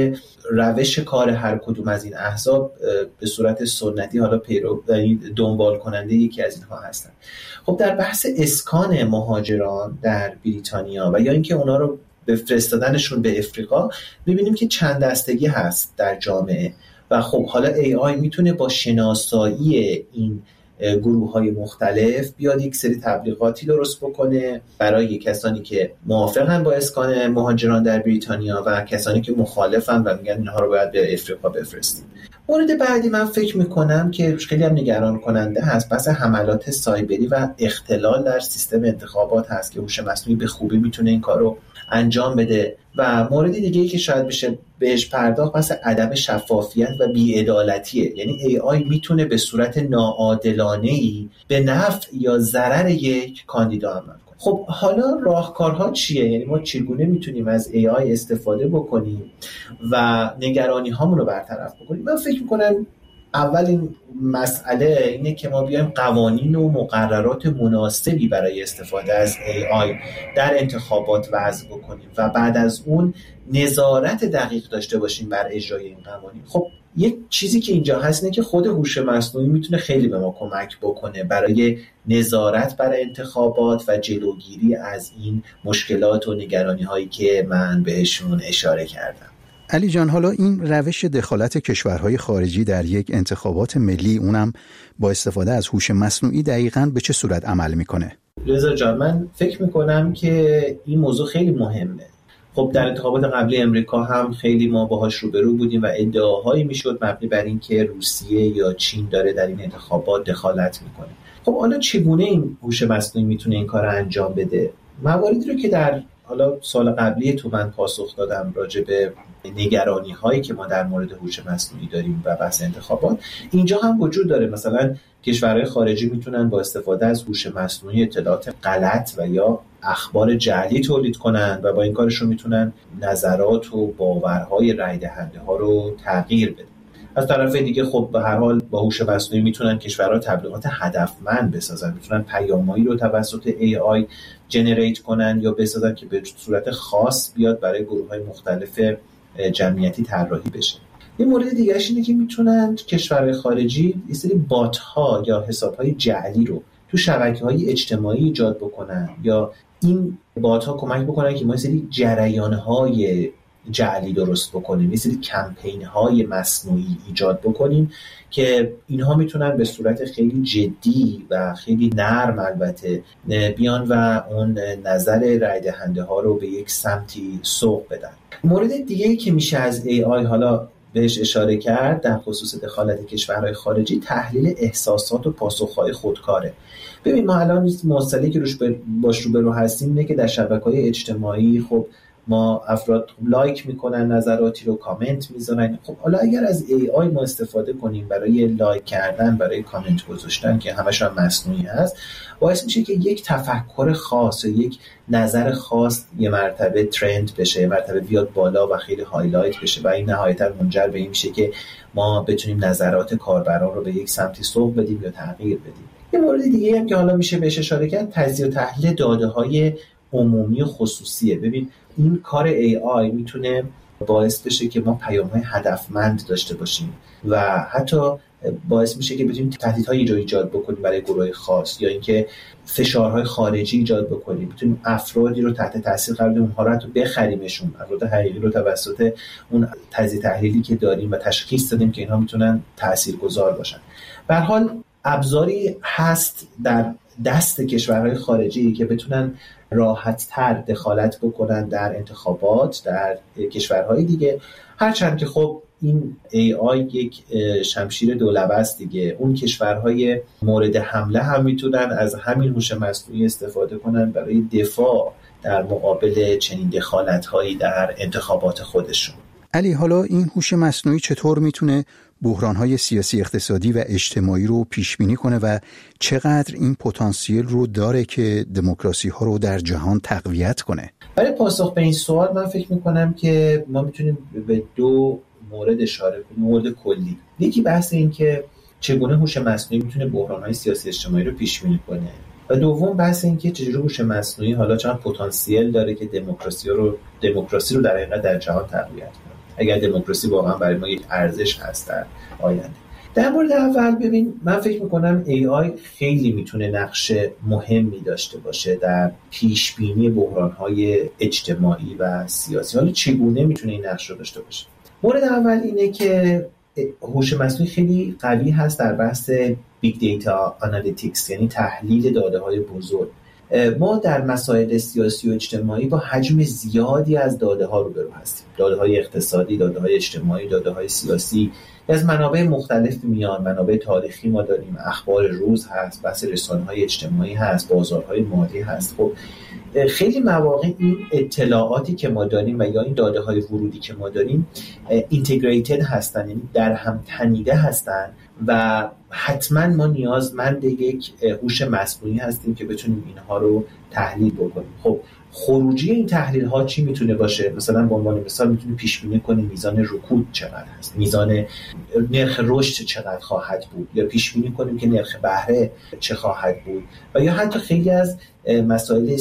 روش کار هر کدوم از این احزاب به صورت سنتی حالا پیرو دنبال کننده یکی از اینها هستن. خب در بحث اسکان مهاجران در بریتانیا و یا اینکه اونا رو به فرستادنشون به افریقا، می‌بینیم که چند دستگی هست در جامعه و خب حالا ای آی میتونه با شناسایی این گروه‌های مختلف بیاد یک سری تبلیغاتی درست بکنه برای کسانی که موافقن با اسکان مهاجران در بریتانیا و کسانی که مخالفن و میگن اینها رو باید به افریقا بفرستیم. مورد بعدی من فکر میکنم که خیلی هم نگران کننده هست بحث حملات سایبری و اختلال در سیستم انتخابات هست که هوش مصنوعی به خوبی میتونه این کار رو انجام بده. و مورد دیگه‌ای که شاید بشه بهش پرداخت بحث عدم شفافیت و بی‌عدالتیه. یعنی ای آی میتونه به صورت ناعادلانه‌ای به نفع یا ضرر یک کاندیدا عمل کنه. خب حالا راهکارها چیه؟ یعنی ما چگونه میتونیم از ای آی استفاده بکنیم و نگرانی هامون رو برطرف بکنیم؟ من فکر میکنم اولین مسئله اینه که ما بیایم قوانین و مقررات مناسبی برای استفاده از ای آی در انتخابات وضع بکنیم و بعد از اون نظارت دقیق داشته باشیم بر اجرای این قوانین. خب یک چیزی که اینجا هست اینه که خود هوش مصنوعی میتونه خیلی به ما کمک بکنه برای نظارت بر انتخابات و جلوگیری از این مشکلات و نگرانی هایی که من بهشون اشاره کردم. علی جان، حالا این روش دخالت کشورهای خارجی در یک انتخابات ملی، اونم با استفاده از هوش مصنوعی، دقیقاً به چه صورت عمل میکنه؟ رضا جان، من فکر میکنم که این موضوع خیلی مهمه خب در انتخابات قبلی امریکا هم خیلی ما باهاش روبرو بودیم و ادعاهایی میشد مبنی بر این که روسیه یا چین داره در این انتخابات دخالت میکنه. خب حالا چگونه این هوش مصنوعی میتونه این کار رو انجام بده؟ مواردی رو که در حالا سال قبلی تو من پاسخ دادم راجع به نگرانی هایی که ما در مورد هوش مصنوعی داریم و بحث انتخابات، اینجا هم وجود داره. مثلا کشورهای خارجی میتونن با استفاده از هوش مصنوعی اطلاعات غلط و یا اخبار جعلی تولید کنن و با این کارشون میتونن نظرات و باورهای رای دهنده ها رو تغییر بدن. از طرف دیگه خب به هر حال با هوش مصنوعی میتونن کشورها تبلیغات هدفمند بسازن، میتونن پیامایی رو توسط ای آی جنریت کنن یا بسازن که به صورت خاص بیاد برای گروه‌های مختلف جمعیتی طراحی بشه. یه مورد دیگه‌اش اینه که میتونن کشورهای خارجی یه سری بات‌ها یا حساب‌های جعلی رو تو شبکه‌های اجتماعی ایجاد بکنن یا این بات‌ها کمک بکنن که ما یه سری جریان‌های جعلی درست بکنیم، یه سری کمپین‌های مصنوعی ایجاد بکنیم که اینها میتونن به صورت خیلی جدی و خیلی نرم البته بیان و اون نظر رای دهنده ها رو به یک سمتی سوق بدن. مورد دیگه‌ای که میشه از ای آی حالا بهش اشاره کرد در خصوص دخالت کشورهای خارجی، تحلیل احساسات و پاسخهای خودکاره. ببین ما الان مسئله که روش باش رو برو هستیم اینه که در شبکه‌های اجتماعی خب ما افراد لایک میکنن، نظراتی رو کامنت میذارن. خب حالا اگر از ای آی ما استفاده کنیم برای لایک کردن، برای کامنت گذاشتن که همش هم مصنوعی هست، باعث میشه که یک تفکر خاص و یک نظر خاص یه مرتبه ترند بشه، یه مرتبه بیاد بالا و خیلی هایلایت بشه و این نهایتا منجر به این میشه که ما بتونیم نظرات کاربران رو به یک سمتی سوق بدیم یا تغییر بدیم. یه مورد دیگه هم که حالا میشه بهش اشاره کرد، تجزیه و تحلیل داده‌های عمومی و خصوصیه. ببین این کار ای آی میتونه باعث بشه که ما پیام‌های هدفمند داشته باشیم و حتی باعث میشه که بتونیم تهدیدهای ایجاد بکنیم برای گروه خاص یا اینکه فشارهای خارجی ایجاد بکنیم، بتونیم افرادی رو تحت تاثیر قرار بدیم، اونها رو حتی بخریمشون، افراد حقیقی رو توسط اون تجزیه تحلیلی که داریم و تشخیص دادیم که اینها میتونن تاثیرگذار باشن. به هر حال ابزاری هست در دست کشورهای خارجی که بتونن راحت‌تر دخالت بکنن در انتخابات در کشورهای دیگه، هرچند که خب این ای آی یک شمشیر دولبه است دیگه. اون کشورهای مورد حمله هم میتونن از همین هوش مصنوعی استفاده کنن برای دفاع در مقابل چنین دخالت‌هایی در انتخابات خودشون. علی، حالا این هوش مصنوعی چطور میتونه بحران‌های سیاسی، اقتصادی و اجتماعی رو پیش بینی کنه و چقدر این پتانسیل رو داره که دموکراسی‌ها رو در جهان تقویت کنه؟ برای پاسخ به این سوال من فکر می‌کنم که ما میتونیم به دو مورد اشاره کنیم. مورد کلی، یکی بحث این که چگونه هوش مصنوعی میتونه بحران‌های سیاسی اجتماعی رو پیش بینی کنه و دوم بحث این که چجوری هوش مصنوعی حالا چند پتانسیل داره که دموکراسی رو دموکراسی رو در حقیقت در جهان تقویت کنه، اگر دموکراسی واقعا برای ما یک ارزش هست در آینده. در مورد اول ببین، من فکر میکنم ای آی خیلی میتونه نقش مهمی داشته باشه در پیش بینی بحران‌های اجتماعی و سیاسی. حالا چگونه میتونه این نقش رو داشته باشه؟ مورد اول اینه که هوش مصنوعی خیلی قوی هست در بحث بیگ دیتا آنالیتیکس، یعنی تحلیل داده‌های بزرگ. ما در مسائل سیاسی و اجتماعی با حجم زیادی از داده‌ها روبرو هستیم. داده‌های اقتصادی، داده‌های اجتماعی، داده‌های سیاسی از منابع مختلف میان. منابع تاریخی ما داریم، اخبار روز هست، بحث رسانه‌های اجتماعی هست، بازارهای مالی هست. خب خیلی مواقع این اطلاعاتی که ما داریم و یا این داده‌های ورودی که ما داریم اینتگریتد هستن، یعنی در هم تنیده هستن و حتما ما نیازمند یک هوش مصنوعی هستیم که بتونیم اینها رو تحلیل بکنیم. خب خروجی این تحلیل ها چی میتونه باشه؟ مثلا به عنوان مثال میتونیم پیش بینی کنیم میزان رکود چقدر هست، میزان نرخ رشد چقدر خواهد بود، یا پیش بینی کنیم که نرخ بهره چه خواهد بود، و یا حتی خیلی از مسائل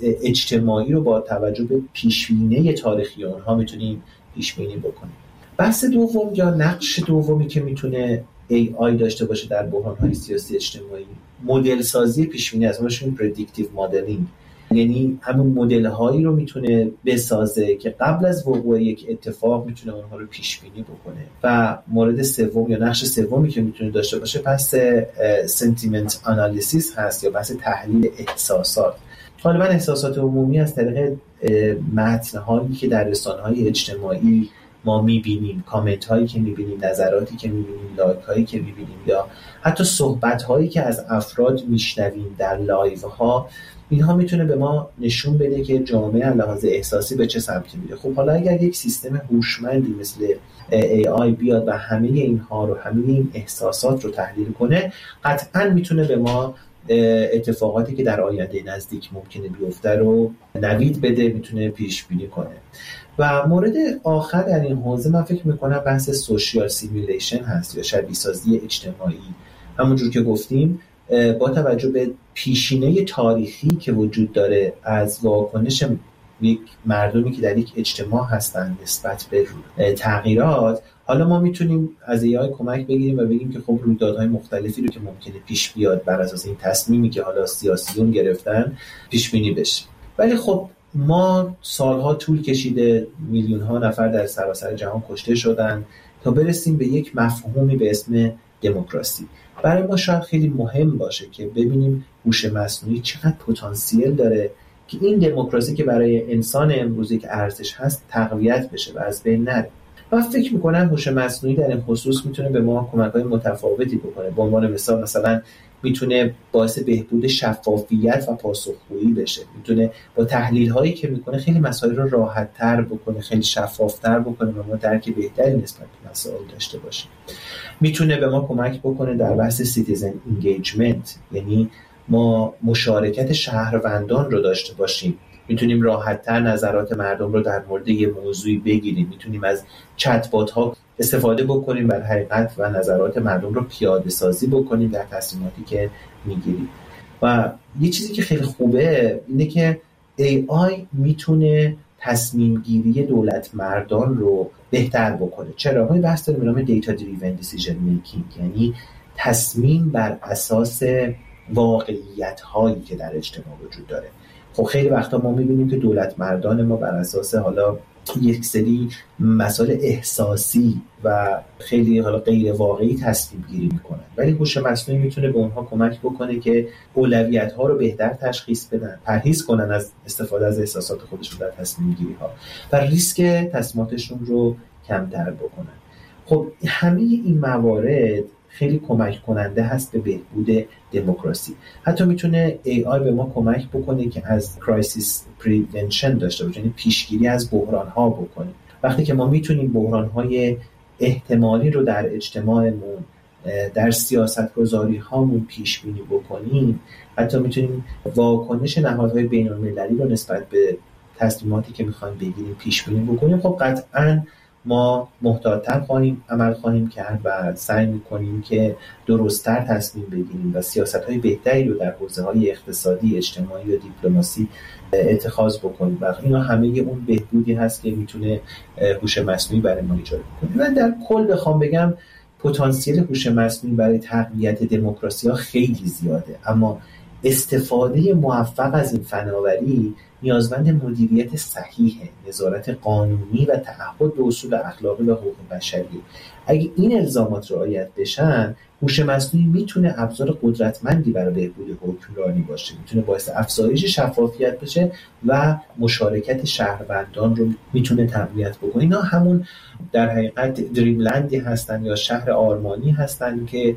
اجتماعی رو با توجه به پیش بینی تاریخی اونها میتونیم پیش بینی بکنیم. بحث دوم یا نقش دومی که میتونه ای آی داشته باشه در بحران‌های سیاسی اجتماعی، مدل سازی پیش بینی از همشون پردیکتیو مدلینگ، یعنی همون مدل هایی رو میتونه بسازه که قبل از وقوع یک اتفاق میتونه اونها رو پیش بینی بکنه. و مورد سوم یا نقش سومی که میتونه داشته باشه بحث سنتیمنت آنالیسیس هست یا بحث تحلیل احساسات. غالبا احساسات عمومی از طریق متن‌هایی که در رسانه‌های اجتماعی ما می‌بینیم، کامنت‌هایی که می‌بینیم، نظراتی که می‌بینیم، لایک‌هایی که می‌بینیم یا حتی صحبت‌هایی که از افراد میشنویم در لایوها، اینها میتونه به ما نشون بده که جامعه از لحاظ احساسی به چه سمتی میره. خب حالا اگر یک سیستم هوشمندی مثل ای آی بیاد و همه اینها رو، همه این احساسات رو تحلیل کنه، قطعاً میتونه به ما اتفاقاتی که در آینده نزدیک ممکنه بیفته رو نوید بده، میتونه پیش بینی کنه. و مورد آخر در این حوزه من فکر میکنم بحث سوشیال سیمیولیشن هست یا شبیه سازی اجتماعی. همونجور که گفتیم با توجه به پیشینه تاریخی که وجود داره از واکنش یک مردمی که در یک اجتماع هستن نسبت به تغییرات، حالا ما میتونیم از ای آی کمک بگیریم و بگیم که خب رویدادهای مختلفی رو که ممکنه پیش بیاد بر اساس این تصمیمی که حالا سیاسیون گرفتن پیش بینی بشه. ولی خب ما سالها طول کشیده، میلیون ها نفر در سراسر جهان کشته شدن تا برسیم به یک مفهومی به اسم دموکراسی. برای ما شاید خیلی مهم باشه که ببینیم هوش مصنوعی چقدر پتانسیل داره که این دموکراسی که برای انسان امروزی که ارزش هست تقویت بشه و از بین نره. من فکر میکنم هوش مصنوعی در این خصوص میتونه به ما کمک‌های متفاوتی بکنه. به عنوان مثال مثلا میتونه باعث بهبود شفافیت و پاسخگویی بشه، میتونه با تحلیل هایی که میکنه خیلی مسائل رو راحت تر بکنه، خیلی شفاف تر بکنه و ما درک بهتری نسبت به مسائل داشته باشیم. میتونه به ما کمک بکنه در بحث سیتیزن اینگیجمنت، یعنی ما مشارکت شهروندان رو داشته باشیم، میتونیم راحت تر نظرات مردم رو در مورد یه موضوعی بگیریم، میتونیم از چت بات ها استفاده بکنیم بر حقیقت و نظرات مردم رو پیاده سازی بکنیم در تصمیماتی که میگیریم. و یه چیزی که خیلی خوبه اینه که ای آی میتونه تصمیم گیری دولت مردان رو بهتر بکنه. چرا؟ ما بحث داریم به نام دیتا دریون دیسیژن میکینگ، یعنی تصمیم بر اساس واقعیت هایی که در اجتماع وجود داره. خب خیلی وقتا ما میبینیم که دولت مردان ما بر اساس حالا یک سری مسائل احساسی و خیلی حالا غیر واقعی تصمیم گیری میکنن، ولی هوش مصنوعی میتونه به اونها کمک بکنه که اولویت ها رو بهتر تشخیص بدن، پرهیز کنن از استفاده از احساسات خودشون در تصمیم گیری ها و ریسک تصمیماتشون رو کمتر بکنن. خب همه این موارد خیلی کمک کننده هست به بهبود دموکراسی. حتی میتونه ای آی به ما کمک بکنه که از کرایسیس پریونشن داشته باشیم، یعنی پیشگیری از بحران ها بکنیم. وقتی که ما میتونیم بحران های احتمالی رو در اجتماعمون، در سیاست گذاری هامون پیش بینی بکنیم، حتی میتونیم واکنش نهادهای بین المللی رو نسبت به تصمیماتی که میخوایم بگیریم پیش بینی بکنیم. خب قطعاً ما محتاط‌تر خواهیم عمل خواهیم کرد و سعی می‌کنیم که درست‌تر تصمیم بگیریم و سیاست‌های بهتری رو در حوزه‌های اقتصادی، اجتماعی و دیپلماسی اتخاذ بکنیم. و اینا همه اون بهبودی هست که میتونه هوش مصنوعی برای ما ایجاد کنه. من در کل بخوام بگم پتانسیل هوش مصنوعی برای تقویت دموکراسی‌ها خیلی زیاده، اما استفاده موفق از این فناوری نیازمند مدیریت صحیح، نظارت قانونی و تعهد به اصول اخلاقی و حقوق بشری. اگه این الزامات رعایت بشن، هوش مصنوعی میتونه ابزار قدرتمندی برای بهبود حکمرانی باشه، میتونه باعث افزایش شفافیت بشه و مشارکت شهروندان رو میتونه تقویت بکنه. اینا همون در حقیقت دریملندی هستن یا شهر آرمانی هستن که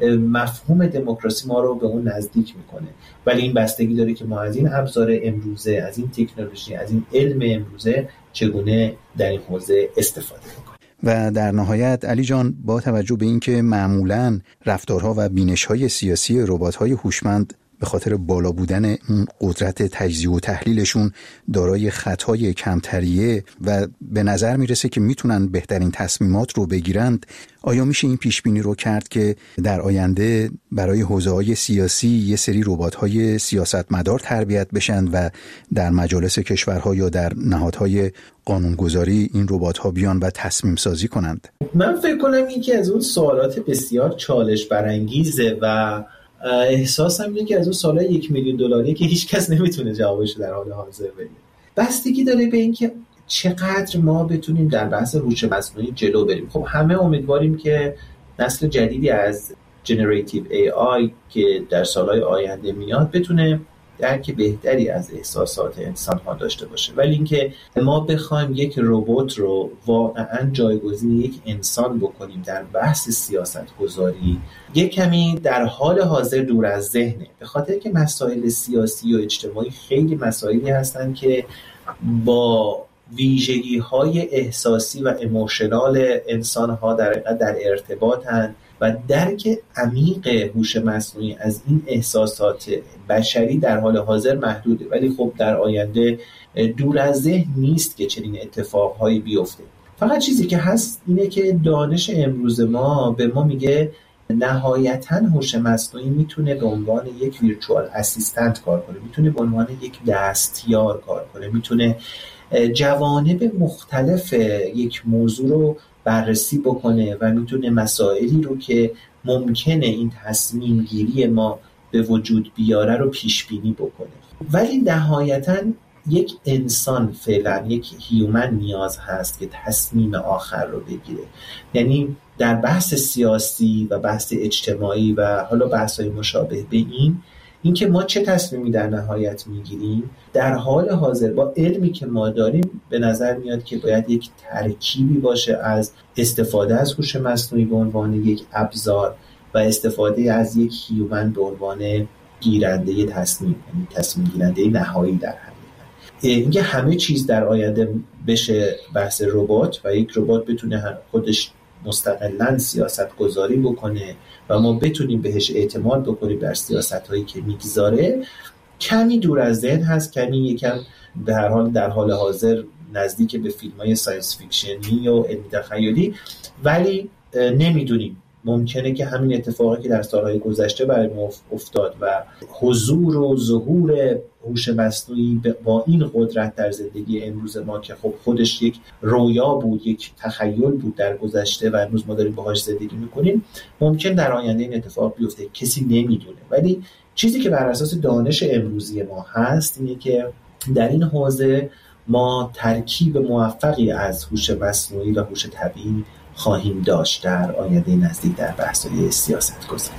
مفهوم دموکراسی ما رو به اون نزدیک میکنه. ولی این بستگی داره که ما از این ابزار امروزه، از این تکنولوژی، از این علم امروزه چگونه در این حوزه استفاده کنیم. و در نهایت علی جان، با توجه به اینکه معمولاً رفتارها و بینش‌های سیاسی ربات‌های هوشمند به خاطر بالا بودن اون قدرت تجزیه و تحلیلشون دارای خطای کمتریه و به نظر میرسه که میتونن بهترین تصمیمات رو بگیرند، آیا میشه این پیش بینی رو کرد که در آینده برای حوزه‌های سیاسی یه سری ربات‌های سیاستمدار تربیت بشن و در مجالس کشورها یا در نهادهای قانونگذاری این ربات‌ها بیان و تصمیم سازی کنند؟ من فکر کنم این که از اون سوالات بسیار چالش برانگیزه و احساسم اینه که از اون سوالای یک میلیون دلاری که هیچ کس نمیتونه جوابش در حال حاضر بده. بستگی داره به این که چقدر ما بتونیم در بحث هوش مصنوعی جلو بریم. خب همه امیدواریم که نسل جدیدی از جنراتیو ای آی که در سالهای آینده میاد بتونه درک بهتری از احساسات انسان ها داشته باشه. ولی اینکه ما بخوایم یک ربات رو واقعا جایگزین یک انسان بکنیم در بحث سیاست گذاری، یک کمی در حال حاضر دور از ذهنه، به خاطر که مسائل سیاسی و اجتماعی خیلی مسائلی هستن که با ویژگی های احساسی و ایموشنال انسان ها در, در ارتباطن و درک عمیق هوش مصنوعی از این احساسات بشری در حال حاضر محدوده. ولی خب در آینده دور از ذهن نیست که چنین اتفاقهایی بیفته. فقط چیزی که هست اینه که دانش امروز ما به ما میگه نهایتاً هوش مصنوعی میتونه به عنوان یک ویرچوال اسیستنت کار کنه، میتونه به عنوان یک دستیار کار کنه، میتونه جوانب مختلف یک موضوع رو بررسی بکنه و میتونه مسائلی رو که ممکنه این تصمیم گیری ما به وجود بیاره رو پیش بینی بکنه. ولی نهایتاً یک انسان فعلا یک هیومن نیاز هست که تصمیم آخر رو بگیره. یعنی در بحث سیاسی و بحث اجتماعی و حالا بحث‌های مشابه به این اینکه ما چه تصمیمی در نهایت میگیریم، در حال حاضر با علمی که ما داریم به نظر میاد که باید یک ترکیبی باشه از استفاده از هوش مصنوعی به عنوان یک ابزار و استفاده از یک هیومن به عنوان گیرنده تصمیم، یعنی تصمیم گیرنده نهایی در حقیقت. اینکه همه چیز در آینده بشه بحث ربات و یک ربات بتونه خودش مستقلاً سیاست گذاری بکنه و ما بتونیم بهش اعتماد بکنیم در سیاست هایی که میگذاره، کمی دور از ذهن هست، کمی یکم به هر حال در حال حاضر نزدیک به فیلم های ساینس فیکشنی و علمی تخیلی. ولی نمیدونیم، ممکنه که همین اتفاقی که در سالهای گذشته برای ما افتاد و حضور و ظهور هوش مصنوعی با این قدرت در زندگی امروز ما که خب خودش یک رویا بود، یک تخیل بود در گذشته و امروز ما داریم باهاش زندگی میکنیم، ممکن در آینده این اتفاق بیفته، کسی نمیدونه. ولی چیزی که بر اساس دانش امروزی ما هست اینه که در این حوزه ما ترکیب موفقی از هوش مصنوعی و هوش طبیعی خواهیم داشت در آینده نزدیک در بحث‌های سیاست گذاری.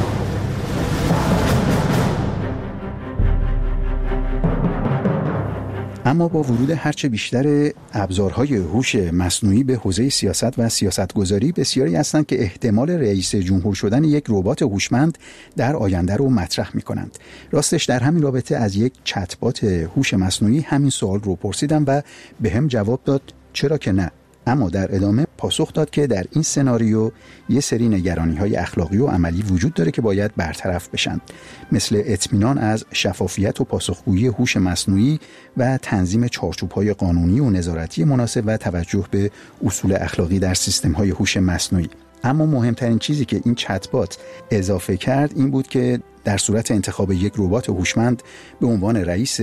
اما با ورود هرچه بیشتر ابزارهای هوش مصنوعی به حوزه سیاست و سیاستگذاری، بسیاری هستند که احتمال رئیس جمهور شدن یک ربات هوشمند در آینده رو مطرح می‌کنند. راستش در همین رابطه از یک چت‌بات هوش مصنوعی همین سوال رو پرسیدم و به هم جواب داد چرا که نه. اما در ادامه پاسخ داد که در این سناریو یه سری نگرانی‌های اخلاقی و عملی وجود داره که باید برطرف بشن، مثل اطمینان از شفافیت و پاسخگویی هوش مصنوعی و تنظیم چارچوب‌های قانونی و نظارتی مناسب و توجه به اصول اخلاقی در سیستم‌های هوش مصنوعی. اما مهمترین چیزی که این چت‌بات اضافه کرد این بود که در صورت انتخاب یک ربات هوشمند به عنوان رئیس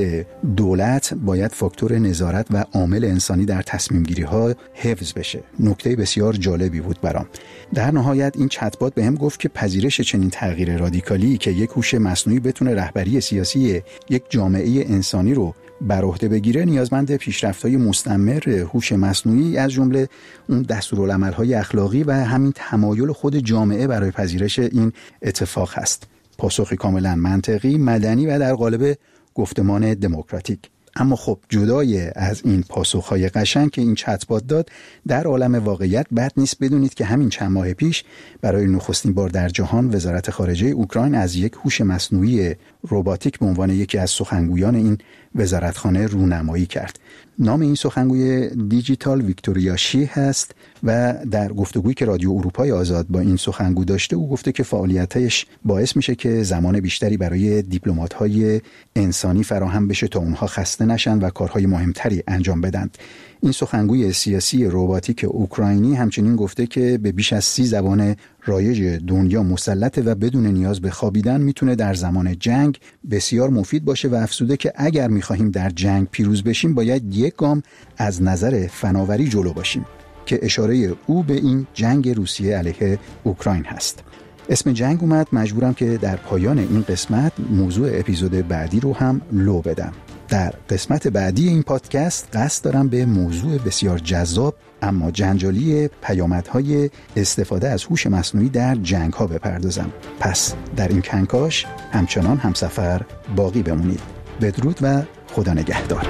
دولت باید فاکتور نظارت و عامل انسانی در تصمیم گیری ها حفظ بشه. نکته بسیار جالبی بود برام. در نهایت این چت‌بات بهم گفت که پذیرش چنین تغییر رادیکالی که یک هوش مصنوعی بتونه رهبری سیاسی یک جامعه انسانی رو بر عهده بگیره نیازمند پیشرفت‌های مستمر هوش مصنوعی از جمله اون دستورالعمل‌های اخلاقی و همین تمایل خود جامعه برای پذیرش این اتفاق هست. پاسخی کاملا منطقی، مدنی و در قالب گفتمان دموکراتیک. اما خب جدای از این پاسخهای قشنگ که این چت‌بات داد، در عالم واقعیت بد نیست بدونید که همین چند ماه پیش برای نخستین بار در جهان وزارت خارجه اوکراین از یک هوش مصنوعی رباتیک به عنوان یکی از سخنگویان این وزارتخانه رونمایی کرد. نام این سخنگوی دیجیتال ویکتوریا شی هست و در گفتگویی که رادیو اروپای آزاد با این سخنگو داشته او گفته که فعالیتش باعث میشه که زمان بیشتری برای دیپلمات‌های انسانی فراهم بشه تا اونها خسته نشن و کارهای مهمتری انجام بدن. این سخنگوی سیاسی رباتیک اوکراینی همچنین گفته که به بیش از سی زبان رایج دنیا مسلطه و بدون نیاز به خوابیدن میتونه در زمان جنگ بسیار مفید باشه و افزوده که اگر میخواهیم در جنگ پیروز بشیم باید یک گام از نظر فناوری جلو باشیم، که اشاره او به این جنگ روسیه علیه اوکراین هست. اسم جنگ اومد، مجبورم که در پایان این قسمت موضوع اپیزود بعدی رو هم لو بدم. در قسمت بعدی این پادکست قصد دارم به موضوع بسیار جذاب اما جنجالی پیامدهای استفاده از هوش مصنوعی در جنگ‌ها بپردازم. پس در این کنکاش همچنان همسفر باقی بمونید. بدرود و خدا نگهدار.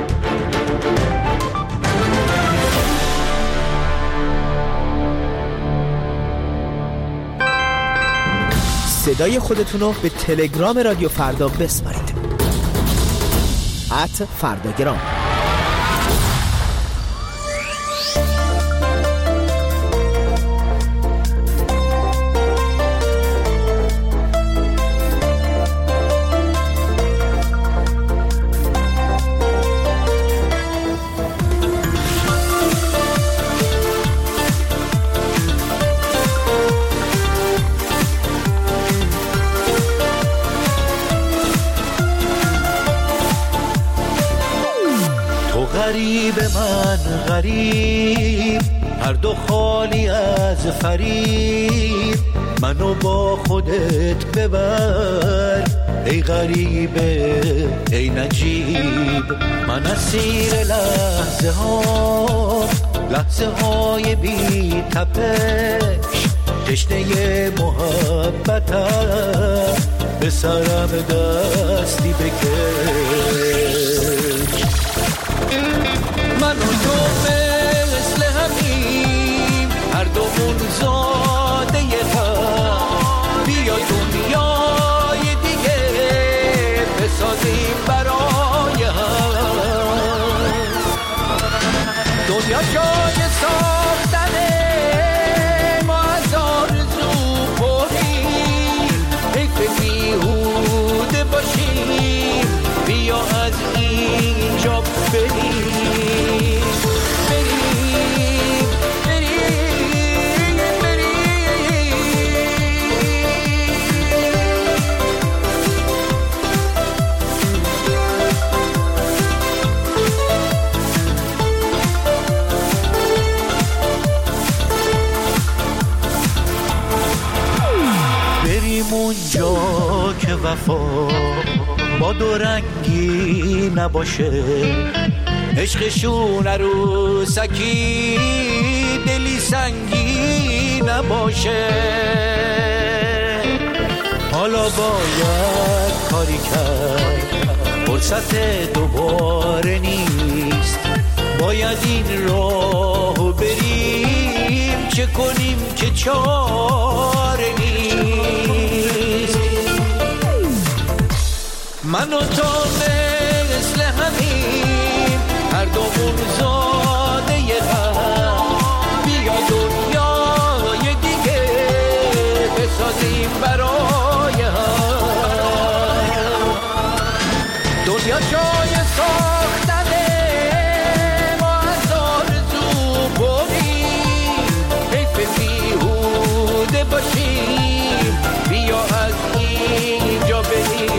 صدای خودتون رو به تلگرام رادیو فردا بسپارید. ات فرداگرام. غریب من غریب، هر دو خالی از فریب، منو با خودت ببر ای غریبه ای نجیب. من اسیر لحظه ها، لحظه های بی تپش، تشنه محبتم، به سرم دستی بکش. من و تو مثل همیم، هر دومون زاده هم، بیا دنیای دیگه بسازیم برای هم. دنیا جای ساختنه، ما از آرزو پریم، حیف بیهوده باشیم، بیا از اینجا بریم. اونجا که وفا با دو رنگی نباشه، عشقشون عروسکی دلی سنگی نباشه. حالا باید کاری کرد، فرصت دوباره نیست، باید این راهو بریم، چه کنیم که چاره نیست. من و تو مثل همیم، هر دومون زاده هم، بیا دنیای دیگه بسازیم برای هم. دنیا جای ساختنه، ما از آرزو بریم، حیف بیهوده باشیم، بیا از اینجا بریم.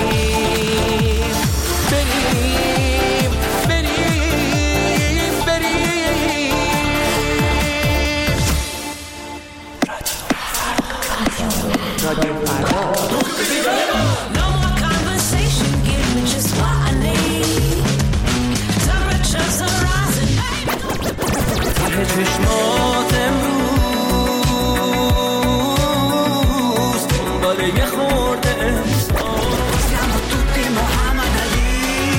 چشمات امروز دنباله یه خورده احساس، siamo tutti Muhammad Ali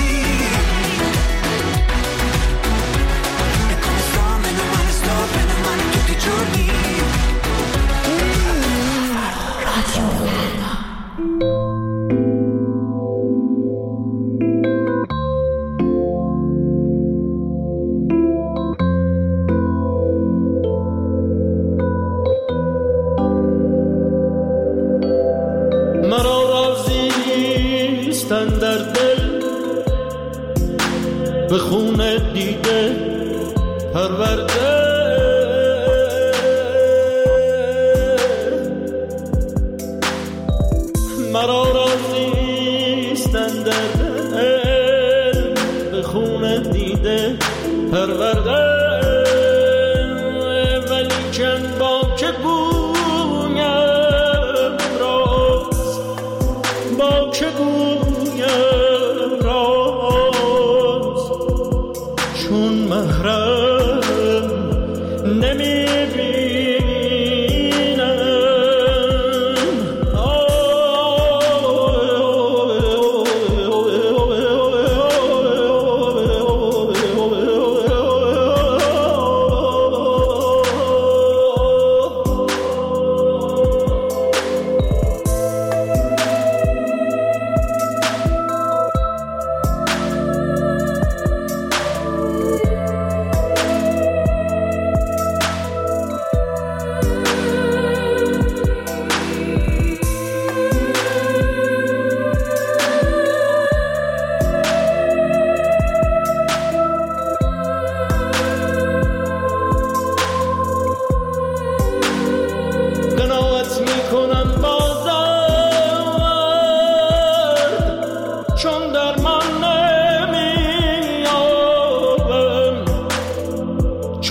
e come sto meno male sto bene male tutti i giorni. در دل به خون دیده پرورده، مرا رازیستن در دل به خون دیده پرورده، ولی چند با که گویم راز، با که گویم راز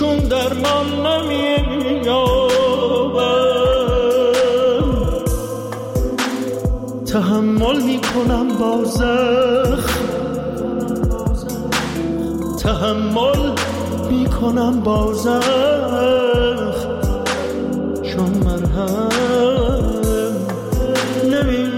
چون درمان نمی‌یابم تحمل میکنم با زخم تحمل میکنم با زخم چون مرهم نمی‌بینم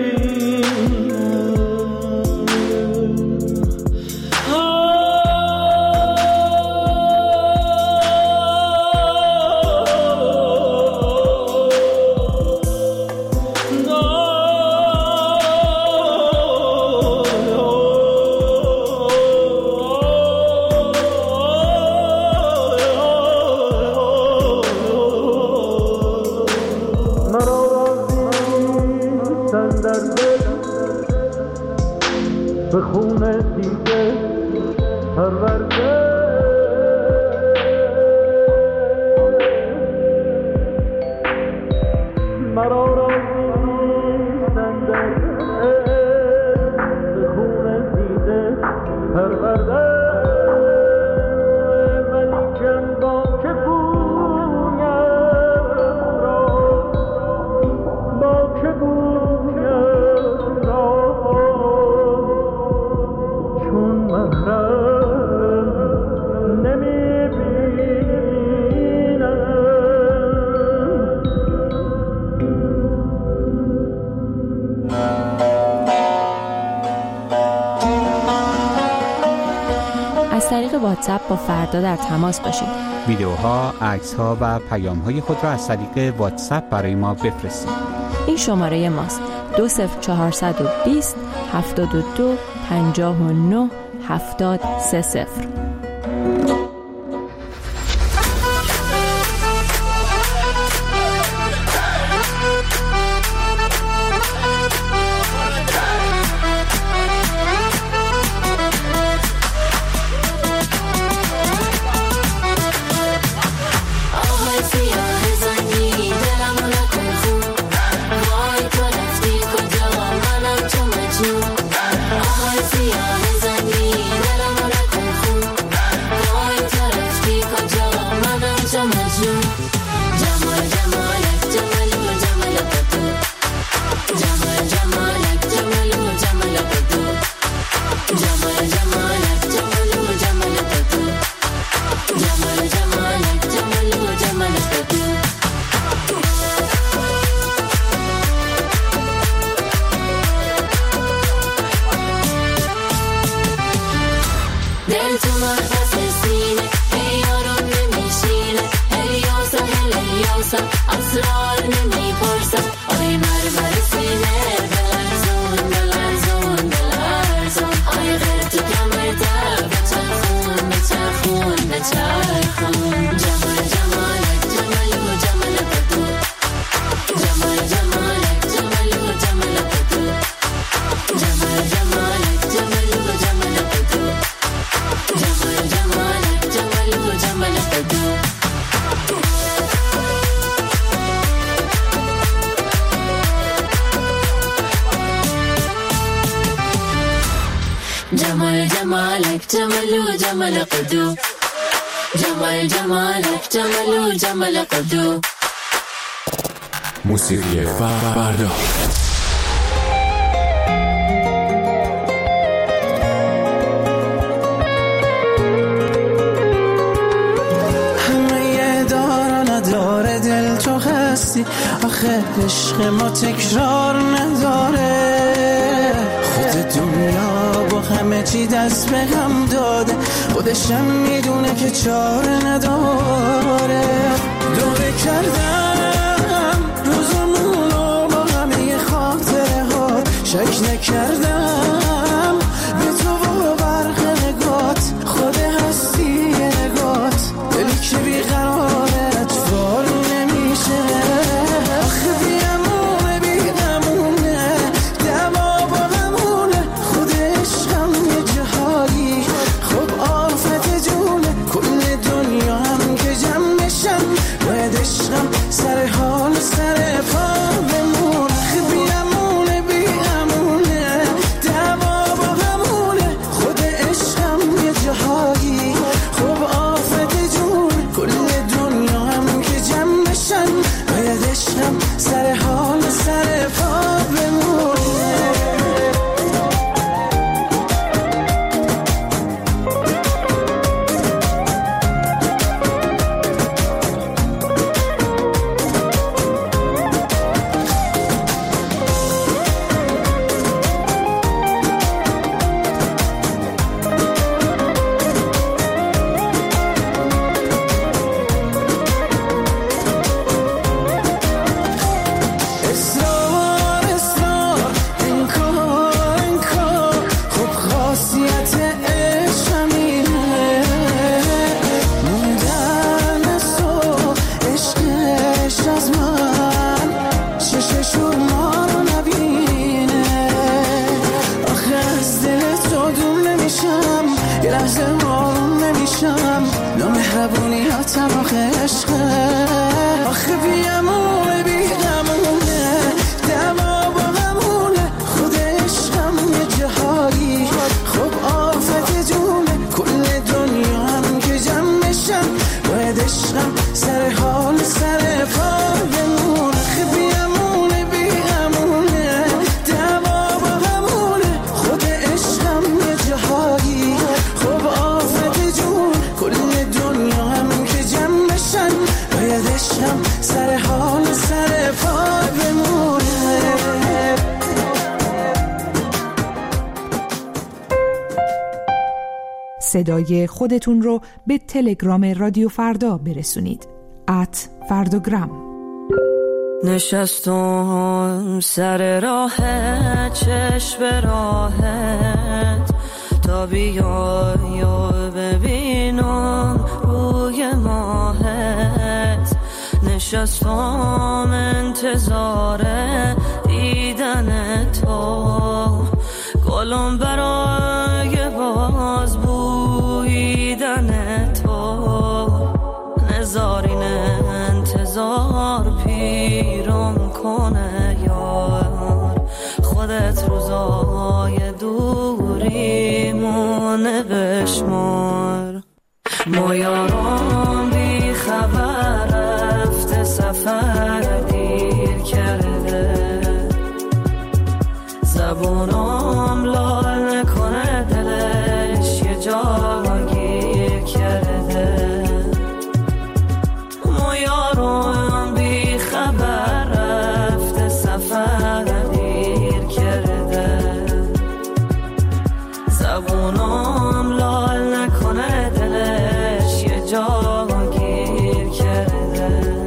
به خون دیده پرورده مرا راضی نیستن در به خون دیده پرورده ولیکن با که بویم را با که بویم را چون محرم نمی‌بینم. از طریق واتساپ با فردا در تماس باشید. ویدیوها، عکس‌ها و پیام‌های خود را از طریق واتساپ برای ما بفرستید. این شماره ماست: دو صفر چهارصد و بیست هفتاد و دو پنجاه و نه هفتاد سه صفر. جمال جمالك جمال جمال قدو جمال جمالك جمال جمال قدو موسیقی فردا. همه دار نداره دل تو هستی آخه عشق ما تکرار نداره خود دنیا با همه چی دست به هم داده خودشم میدونه که چاره نداره دوره کردم روزمونو با همه خاطره ها شک نکردم به تو و برق نگات خود هستی نگات دلی که بیقرارت فال نمیشه آخه بیامونه بیامونه دما با همونه خود عشقم یه جهایی خب آفت جونه کل دنیا هم که جمع بشم باید عشقم سر حال سر پا بمونه آخه بیامونه بیامونه زبونیاتم آخه عشقه آخه بیامونه بیغمونه دما با همونه خود عشقم یه جهایی خب آفت جونه کل دنیا هم که جمع بشم باید عشقم سر حال سر پا بمونه آخه بیامونه بیغمونه دما با همونه خود عشقم یه جهایی خب آفت جون کل دنیا هم که جمع بشن باید عشقم سر حال سر پا بمونه. صدای خودتون رو به تلگرام رادیو فردا برسونید. ات فرداگرام. نشستم سر راه چشم راهت تا بیای و ببینم روی ماهت نشستم انتظار دیدن تو گلم برای باز بویدن تو نزارین انتظار پیرم کنه یار خودت روزای دوریمونه بشمار ما یاران بی خبر رفته سفر دیر کرده زبونم لال نکنه دلش یه جا گیر کرده ما یاران بی خبر رفته سفر دیر کرده زبونم لال نکنه دلش یه جا گیر کرده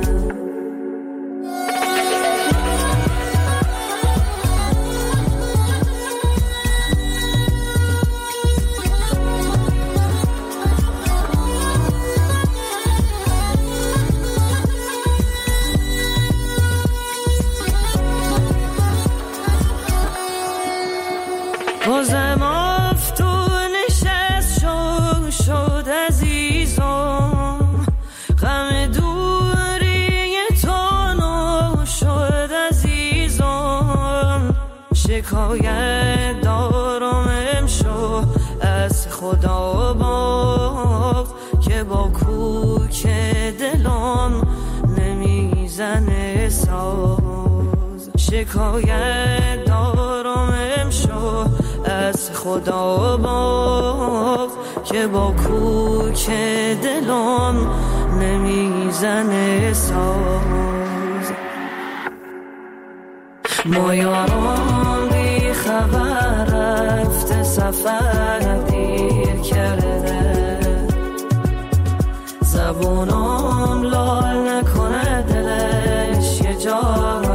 بازم افتون نشست شد شد عزیزم غم دوری تو نو شد عزیزم شکایت دارم امشو از خدا باغ که با کوک دلم نمیزنه ساز شکایت دارم امشو از خدا باغ که با کوک دلم نمیزنه ساز ما یاران بی خبر رفته سفر دیر کرده زبونم لال نکنه دلش یه جا